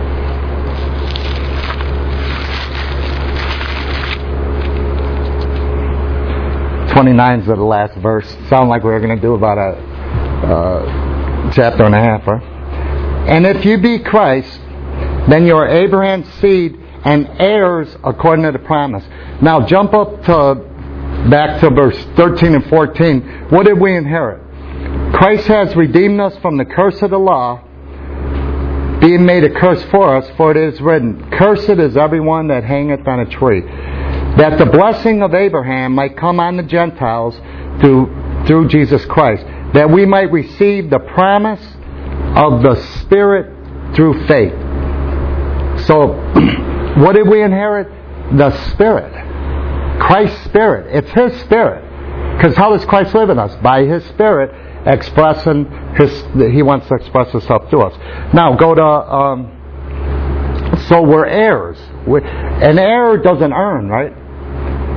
twenty-nine is the last verse. Sound like we were going to do about a uh, chapter and a half, right? And if you be Christ, then you are Abraham's seed and heirs according to the promise. Now jump up to back to verse thirteen and fourteen. What did we inherit? Christ has redeemed us from the curse of the law, being made a curse for us, for it is written, cursed is everyone that hangeth on a tree, that the blessing of Abraham might come on the Gentiles through, through Jesus Christ, that we might receive the promise of the Spirit through faith. So, what did we inherit? The Spirit. Christ's Spirit. It's His Spirit. Because how does Christ live in us? By His Spirit expressing His... He wants to express Himself to us. Now, go to... Um, so we're heirs. We're, an heir doesn't earn, right?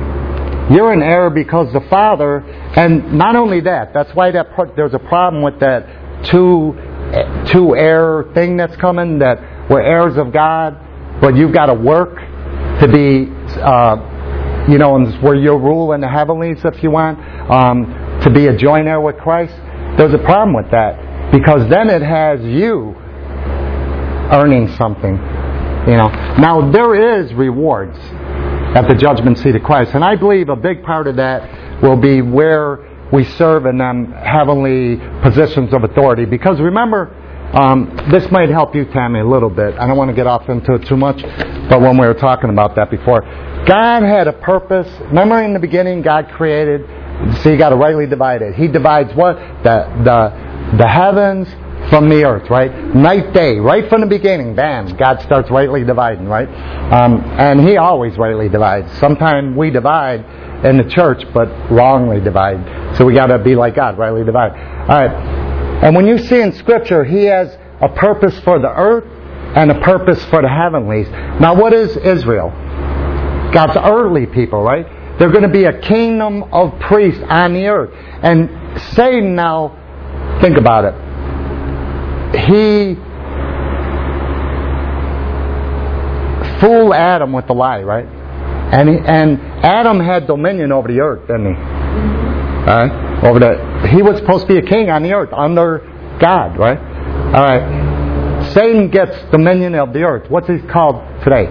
You're an heir because the Father, and not only that, that's why that part, there's a problem with that two, two heir thing that's coming, that we're heirs of God, but you've got to work to be, uh, you know, where you'll rule in the heavenlies if you want, um, to be a joint heir with Christ. There's a problem with that, because then it has you earning something, you know. Now, there is rewards at the judgment seat of Christ, and I believe a big part of that will be where we serve in them heavenly positions of authority. Because remember, um, this might help you, Tammy, a little bit. I don't want to get off into it too much, but when we were talking about that before, God had a purpose. Remember in the beginning, God created. See, you got to rightly divide it. He divides what? The the the heavens from the earth, right? Night, day, right from the beginning, bam, God starts rightly dividing, right? Um, and He always rightly divides. Sometimes we divide in the church, but wrongly divide. So we got to be like God, rightly divide. All right. And when you see in Scripture, He has a purpose for the earth and a purpose for the heavenlies. Now, what is Israel? God's earthly people, right? They're going to be a kingdom of priests on the earth. And Satan now, think about it. He fooled Adam with the lie, right? And he, and Adam had dominion over the earth, didn't he? All right? Over the, he was supposed to be a king on the earth under God, right? All right. Satan gets dominion of the earth. What's he called today?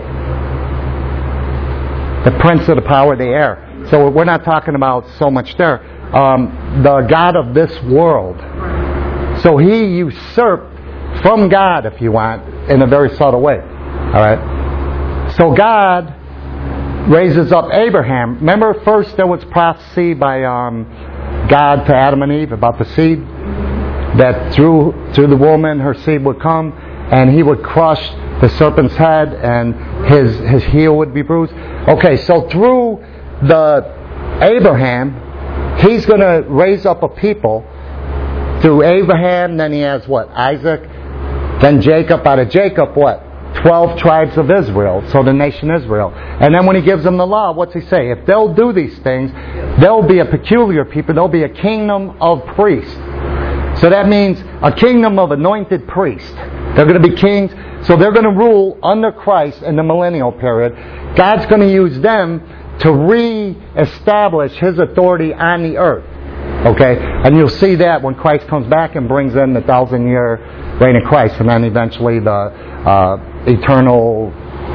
The prince of the power of the air. So we're not talking about so much there. Um, the God of this world. So he usurped from God, if you want, in a very subtle way. All right. So God raises up Abraham. Remember, first there was prophecy by um, God to Adam and Eve about the seed, that through through the woman her seed would come, and he would crush the serpent's head, and his his heel would be bruised. Okay, so through the Abraham, he's going to raise up a people. Through Abraham, then he has what? Isaac. Then Jacob. Out of Jacob, what? Twelve tribes of Israel. So the nation Israel. And then when he gives them the law, what's he say? If they'll do these things, they'll be a peculiar people. They'll be a kingdom of priests. So that means a kingdom of anointed priests. They're going to be kings. So they're going to rule under Christ in the millennial period. God's going to use them to re-establish His authority on the earth. Okay? And you'll see that when Christ comes back and brings in the thousand-year reign of Christ, and then eventually the uh, eternal,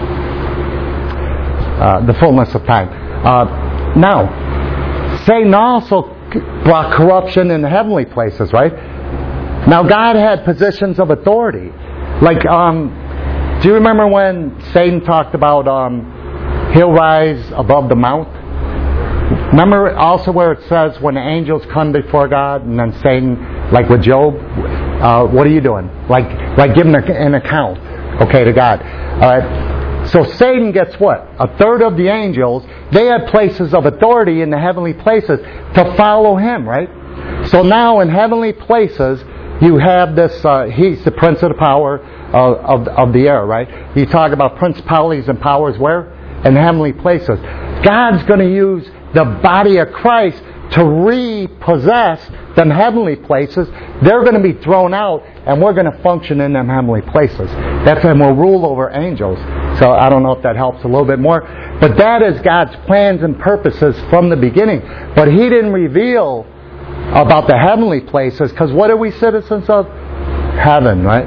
uh, the fullness of time. Uh, now, Satan also brought corruption in the heavenly places, right? Now, God had positions of authority. Like, um, do you remember when Satan talked about um, he'll rise above the mount? Remember also where it says when the angels come before God, and then Satan, like with Job, uh, what are you doing? Like, like giving an account, okay, to God. All right. So Satan gets what? A third of the angels. They had places of authority in the heavenly places to follow him, right? So now in heavenly places, you have this. Uh, he's the prince of the power of, of of the air, right? You talk about principalities and powers where? In heavenly places. God's going to use the body of Christ to repossess them heavenly places. They're going to be thrown out, and we're going to function in them heavenly places. That's when we'll rule over angels. So I don't know if that helps a little bit more. But that is God's plans and purposes from the beginning. But He didn't reveal about the heavenly places, because what are we citizens of? Heaven, right?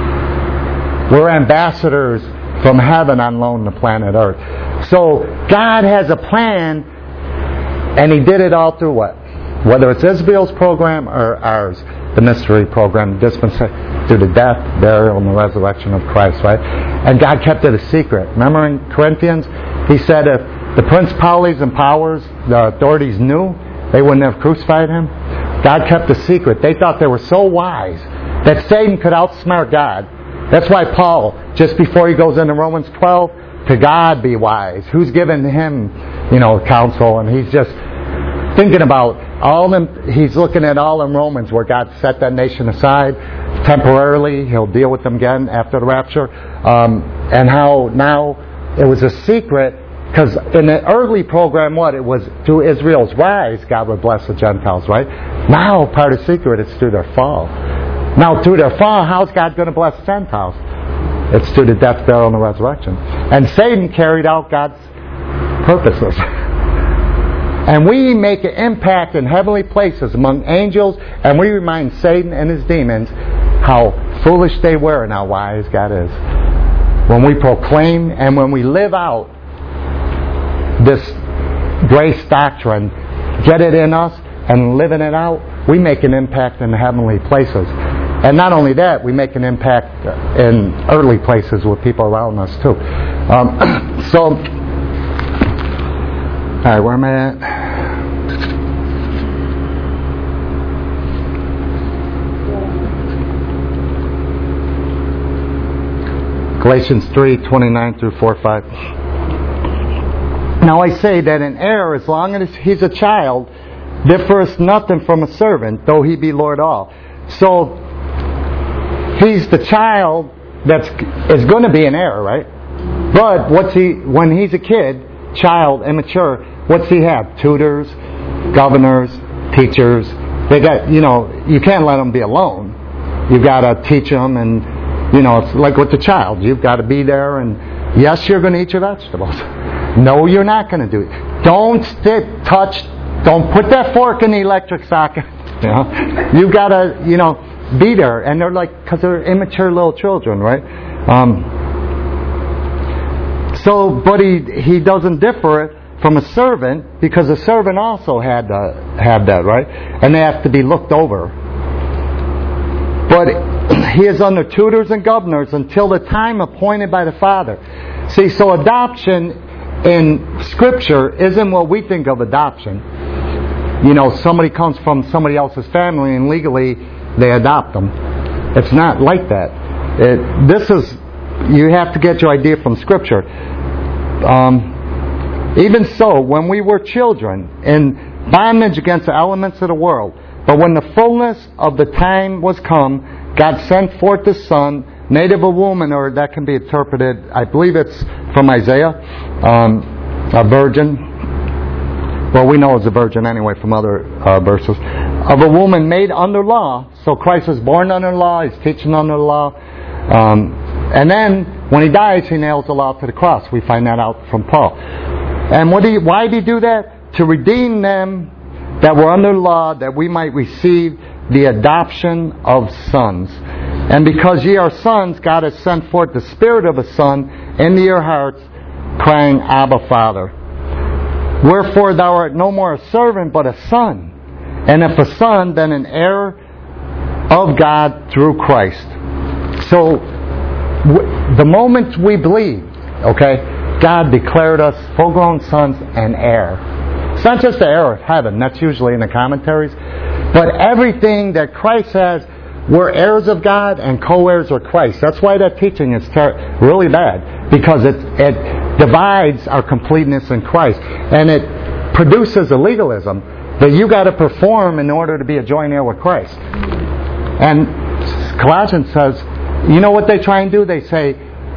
We're ambassadors from heaven on loan to planet Earth. So God has a plan, and He did it all through what? Whether it's Israel's program or ours, the mystery program, dispensation, through the death, burial, and the resurrection of Christ, right? And God kept it a secret. Remember in Corinthians, He said if the principalities and powers, the authorities knew, they wouldn't have crucified Him. God kept the secret. They thought they were so wise that Satan could outsmart God. That's why Paul, just before he goes into Romans twelve, to God be wise. Who's given him, you know, counsel? And he's just thinking about all them. He's looking at all them Romans where God set that nation aside temporarily. He'll deal with them again after the rapture. Um, and how now it was a secret Because in the early program, what? It was through Israel's rise, God would bless the Gentiles, right? Now, part of the secret, it's through their fall. Now, through their fall, how's God going to bless the Gentiles? It's through the death, burial, and the resurrection. And Satan carried out God's purposes. And we make an impact in heavenly places among angels, and we remind Satan and his demons how foolish they were and how wise God is. When we proclaim and when we live out this grace doctrine, get it in us and living it out, we make an impact in the heavenly places. And not only that, we make an impact in earthly places with people around us too. Um, so, alright, where am I at? Galatians three, twenty-nine through four, five. Now I say that an heir, as long as he's a child, differeth nothing from a servant, though he be Lord all. So, he's the child that's is going to be an heir, right? But what's he when he's a kid, child, immature? What's he have? Tutors, governors, teachers. They got, you know, you can't let them be alone. You got to teach them, and you know, it's like with the child. You've got to be there, and yes, you're going to eat your vegetables. No, you're not going to do it. Don't sit, touch. Don't put that fork in the electric socket. You know, you've got to, you know, be there. And they're like, because they're immature little children, right? Um, so, but he he doesn't differ from a servant, because a servant also had to have that, right? And they have to be looked over. But he is under tutors and governors until the time appointed by the Father. See, so adoption in Scripture isn't what we think of adoption. You know, somebody comes from somebody else's family and legally they adopt them. It's not like that. It, this is, you have to get your idea from Scripture. Um, even so, when we were children, in bondage against the elements of the world, but when the fullness of the time was come, God sent forth the Son, made of a woman, or that can be interpreted, I believe it's from Isaiah, um, a virgin. Well, we know it's a virgin anyway from other uh, verses. Of a woman made under law. So Christ was born under law, he's teaching under law. Um, and then, when he dies, he nails the law to the cross. We find that out from Paul. And what did he, why did he do that? To redeem them that were under law, that we might receive the adoption of sons. And because ye are sons, God has sent forth the Spirit of a Son into your hearts, crying, Abba, Father. Wherefore thou art no more a servant, but a son. And if a son, then an heir of God through Christ. So, w- the moment we believe, okay, God declared us full-grown sons and heir. It's not just the heir of heaven, that's usually in the commentaries, but everything that Christ has, we're heirs of God and co-heirs of Christ. That's why that teaching is ter- really bad, because it, it divides our completeness in Christ, and it produces a legalism that you got to perform in order to be a joint heir with Christ. And Colossians says, you know what they try and do? They say,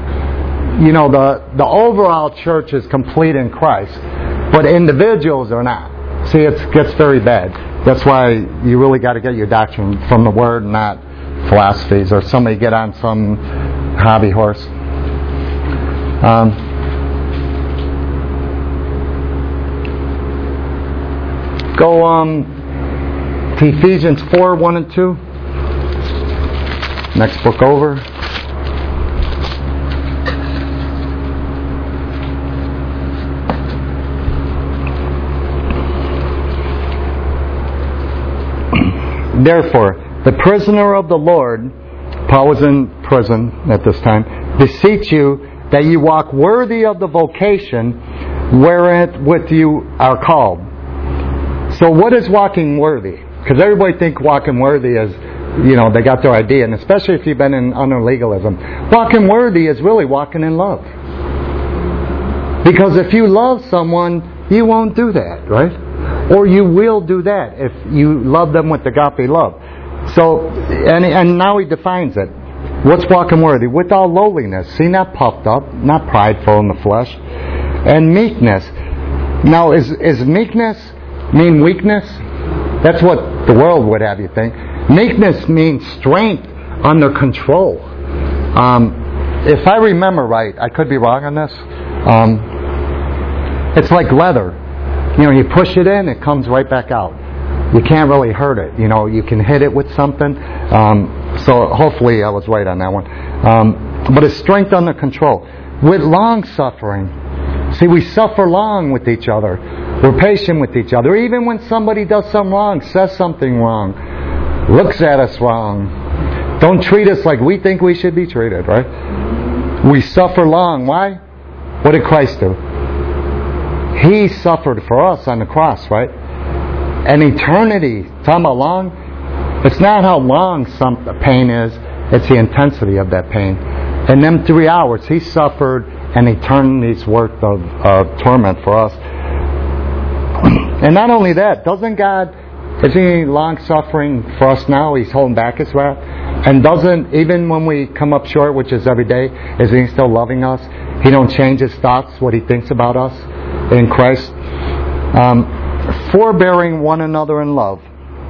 you know, the, the overall church is complete in Christ, but individuals are not. See, it gets very bad. That's why you really got to get your doctrine from the Word, not philosophies, or somebody get on some hobby horse. Um, go um, to Ephesians four, one and two. Next book over. Therefore, the prisoner of the Lord, Paul was in prison at this time, beseech you that you walk worthy of the vocation wherewith you are called. So what is walking worthy? Because everybody think walking worthy is, you know, they got their idea, and especially if you've been in under legalism. Walking worthy is really walking in love. Because if you love someone, you won't do that, right? Or you will do that if you love them with agape love. So, and, and now he defines it. What's walking worthy? With all lowliness. See, not puffed up, not prideful in the flesh. And meekness. Now, is, is meekness mean weakness? That's what the world would have you think. Meekness means strength under control. Um, if I remember right, I could be wrong on this. Um, it's like leather. You know, you push it in, it comes right back out. You can't really hurt it. You know, you can hit it with something. Um, so hopefully I was right on that one. Um, but it's strength under control. With long suffering. See, we suffer long with each other. We're patient with each other. Even when somebody does something wrong, says something wrong, looks at us wrong, don't treat us like we think we should be treated, right? We suffer long. Why? What did Christ do? He suffered for us on the cross, right? And eternity, talking about long, it's not how long some pain is, it's the intensity of that pain. In them three hours, He suffered an eternity's worth of, of torment for us. And not only that, doesn't God, isn't He long-suffering for us now? He's holding back His wrath. And doesn't, even when we come up short, which is every day, is He still loving us? He don't change His thoughts, what He thinks about us in Christ. Um, forbearing one another in love.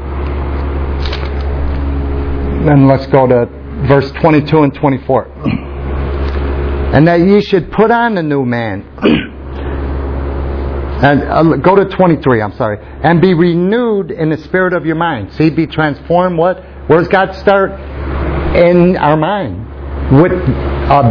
Then let's go to verse twenty-two and twenty-four. And that ye should put on the new man. And uh, go to twenty-three, I'm sorry. And be renewed in the spirit of your mind. See, be transformed. What? Where does God start? In our mind. With uh,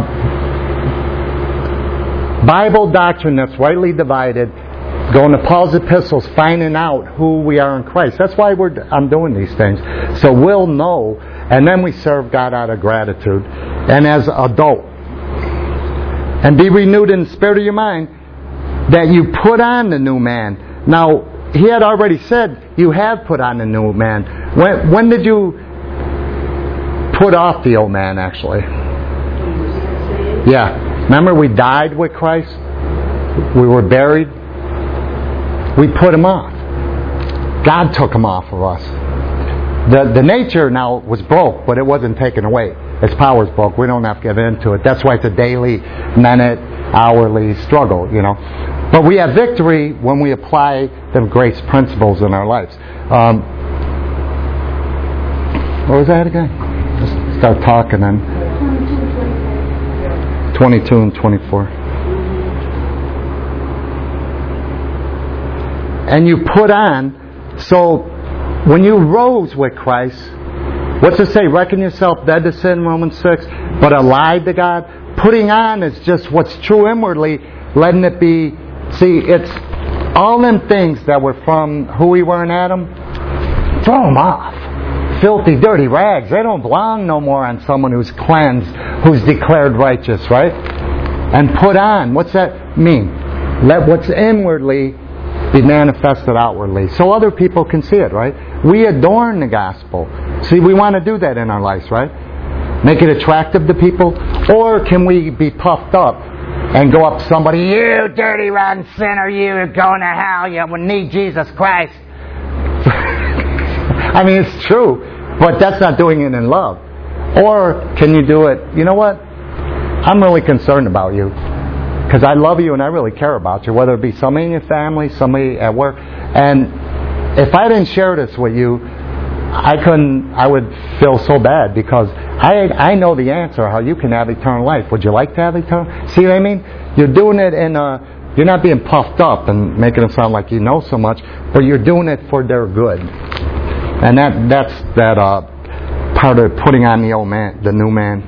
Bible doctrine that's rightly divided. Going to Paul's epistles, finding out who we are in Christ. That's why we're I'm doing these things. So we'll know. And then we serve God out of gratitude. And as adult. And be renewed in the spirit of your mind. That you put on the new man. Now, he had already said you have put on the new man. When, when did you put off the old man, actually? Yeah. Remember, we died with Christ? We were buried? We put him off. God took him off of us. The, the nature now was broke, but it wasn't taken away. Its power's broke. We don't have to get into it. That's why it's a daily, minute, hourly struggle, you know. But we have victory when we apply the grace principles in our lives. Um, what was that again? Just start talking then. twenty-two and twenty-four. And you put on, so when you rose with Christ, what's it say? Reckon yourself dead to sin, Romans six, but alive to God. Putting on is just what's true inwardly, letting it be. See, it's all them things that were from who we were in Adam, throw them off. Filthy, dirty rags. They don't belong no more on someone who's cleansed, who's declared righteous, right? And put on. What's that mean? Let what's inwardly be manifested outwardly. So other people can see it, right? We adorn the gospel. See, we want to do that in our lives, right? Make it attractive to people. Or can we be puffed up and go up to somebody, you dirty rotten sinner, you are going to hell, you will need Jesus Christ. I mean, it's true, but that's not doing it in love. Or can you do it, you know what? I'm really concerned about you. Because I love you and I really care about you, whether it be somebody in your family, somebody at work. And if I didn't share this with you, I couldn't, I would feel so bad because I I know the answer how you can have eternal life. Would you like to have eternal? See what I mean? You're doing it in a, you're not being puffed up and making it sound like you know so much, but you're doing it for their good. And that that's that uh, part of putting on the old man, the new man.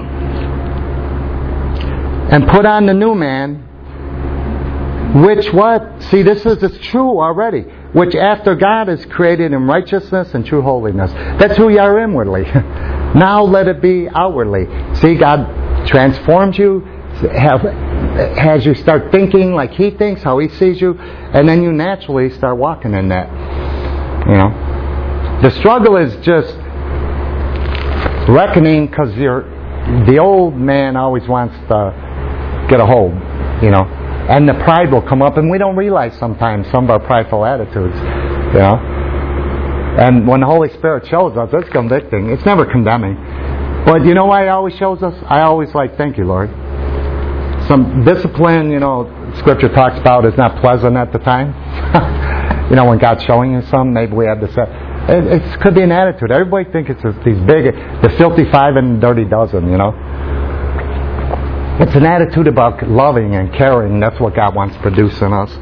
And put on the new man, which what? See, this is it's true already. Which after God is created in righteousness and true holiness. That's who you are inwardly. Now let it be outwardly. See, God transforms you, have, has you start thinking like He thinks, how He sees you, and then you naturally start walking in that. You know, the struggle is just reckoning because you're the old man always wants to get a hold, you know. And the pride will come up, and we don't realize sometimes some of our prideful attitudes, you know. And when the Holy Spirit shows us, it's convicting. It's never condemning. But you know why He always shows us? I always like, thank you, Lord. Some discipline, you know, Scripture talks about is not pleasant at the time. You know, when God's showing you something, maybe we have this. Uh, it, it could be an attitude. Everybody thinks it's these big, the filthy five and the dirty dozen, you know. It's an attitude about loving and caring. That's what God wants to produce in us.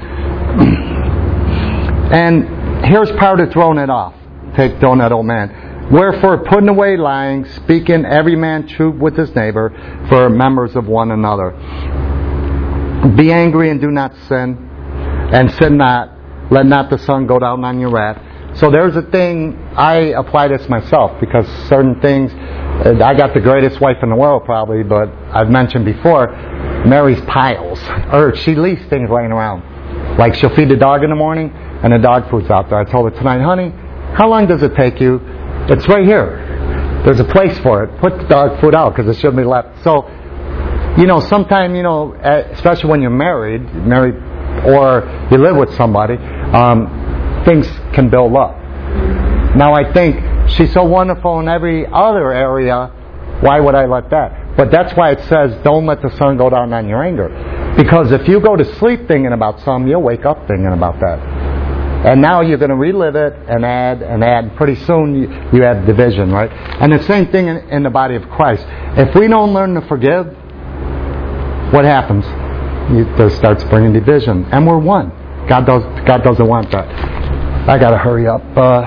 And here's part of throwing it off. Take throwing that old man. Wherefore, putting away lying, speaking every man truth with his neighbor, for members of one another. Be angry and do not sin, and sin not. Let not the sun go down on your wrath. So there's a thing, I apply this myself, because certain things, I got the greatest wife in the world probably, but I've mentioned before, Mary's piles, or she leaves things laying around. Like she'll feed the dog in the morning, and the dog food's out there. I told her tonight, honey, how long does it take you? It's right here. There's a place for it. Put the dog food out, because it shouldn't be left. So, you know, sometimes, you know, especially when you're married, married, or you live with somebody, um, things can build up. Now I think she's so wonderful in every other area, why would I let that? But that's why it says don't let the sun go down on your anger. Because if you go to sleep thinking about something, you'll wake up thinking about that. And now you're going to relive it and add and add. Pretty soon you, you have division, right? And the same thing in, in the body of Christ. If we don't learn to forgive, what happens? You, there starts bringing division. And we're one. God does. God doesn't want that. I got to hurry up. Uh,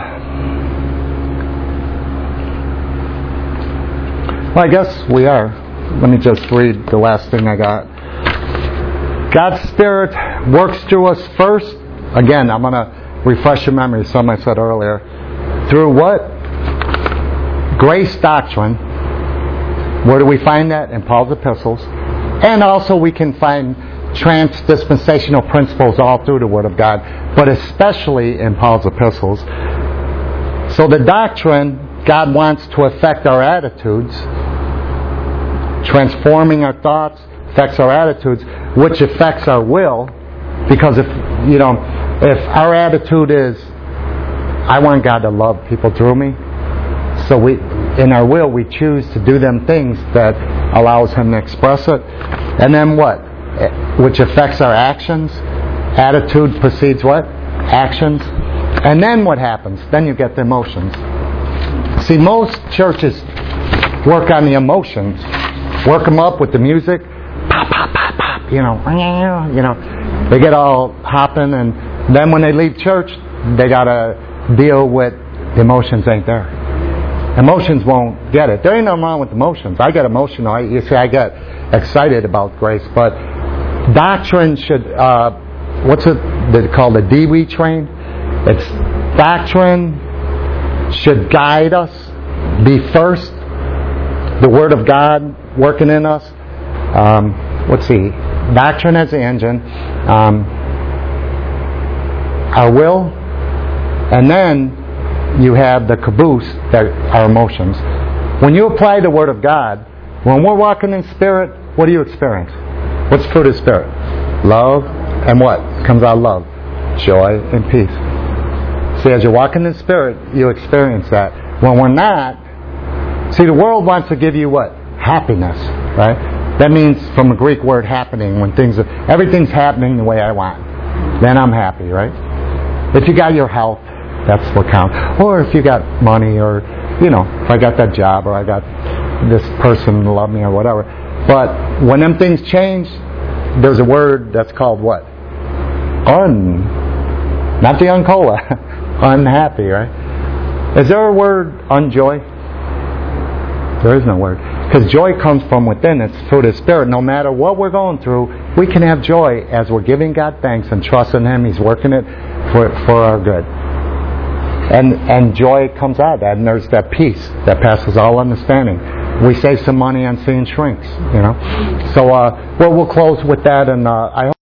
well, I guess we are. Let me just read the last thing I got. God's Spirit works through us first. Again, I'm going to refresh your memory, something I said earlier. Through what? Grace doctrine. Where do we find that? In Paul's epistles. And also we can find trans-dispensational principles all through the Word of God, but especially in Paul's epistles. So the doctrine, God wants to affect our attitudes, transforming our thoughts, affects our attitudes, which affects our will, because if, you know, if our attitude is, I want God to love people through me, so we, in our will, we choose to do them things that allows Him to express it. And then what? Which affects our actions. Attitude precedes what? Actions. And then what happens? Then you get the emotions. See, most churches work on the emotions. Work them up with the music. Pop, pop, pop, pop. You know, you know. They get all hopping, and then when they leave church, they got to deal with the emotions ain't there. Emotions won't get it. There ain't nothing wrong with emotions. I get emotional. I, you see, I get excited about grace, but doctrine should, uh, what's it they call the D W train? It's doctrine should guide us, be first, the Word of God working in us. Um, let's see, doctrine as the engine, um, our will, and then you have the caboose, that our emotions. When you apply the Word of God, when we're walking in Spirit, what do you experience? What's fruit of Spirit? Love, and what comes out of love? Joy and peace. See, as you're walking in Spirit, you experience that. When we're not, see, the world wants to give you what? Happiness, right? That means from the Greek word happening, when things are, everything's happening the way I want. Then I'm happy, right? If you got your health, that's what counts. Or if you got money, or, you know, if I got that job, or I got this person love me, or whatever. But when them things change, there's a word that's called what? Un. Not the uncola. Unhappy, right? Is there a word unjoy? There is no word. Because joy comes from within. It's fruit of Spirit. No matter what we're going through, we can have joy as we're giving God thanks and trusting Him. He's working it for, for our good. And and joy comes out of that. And there's that peace that passes all understanding. We save some money on seeing shrinks, you know. So, uh, well, we'll close with that. And uh, I hope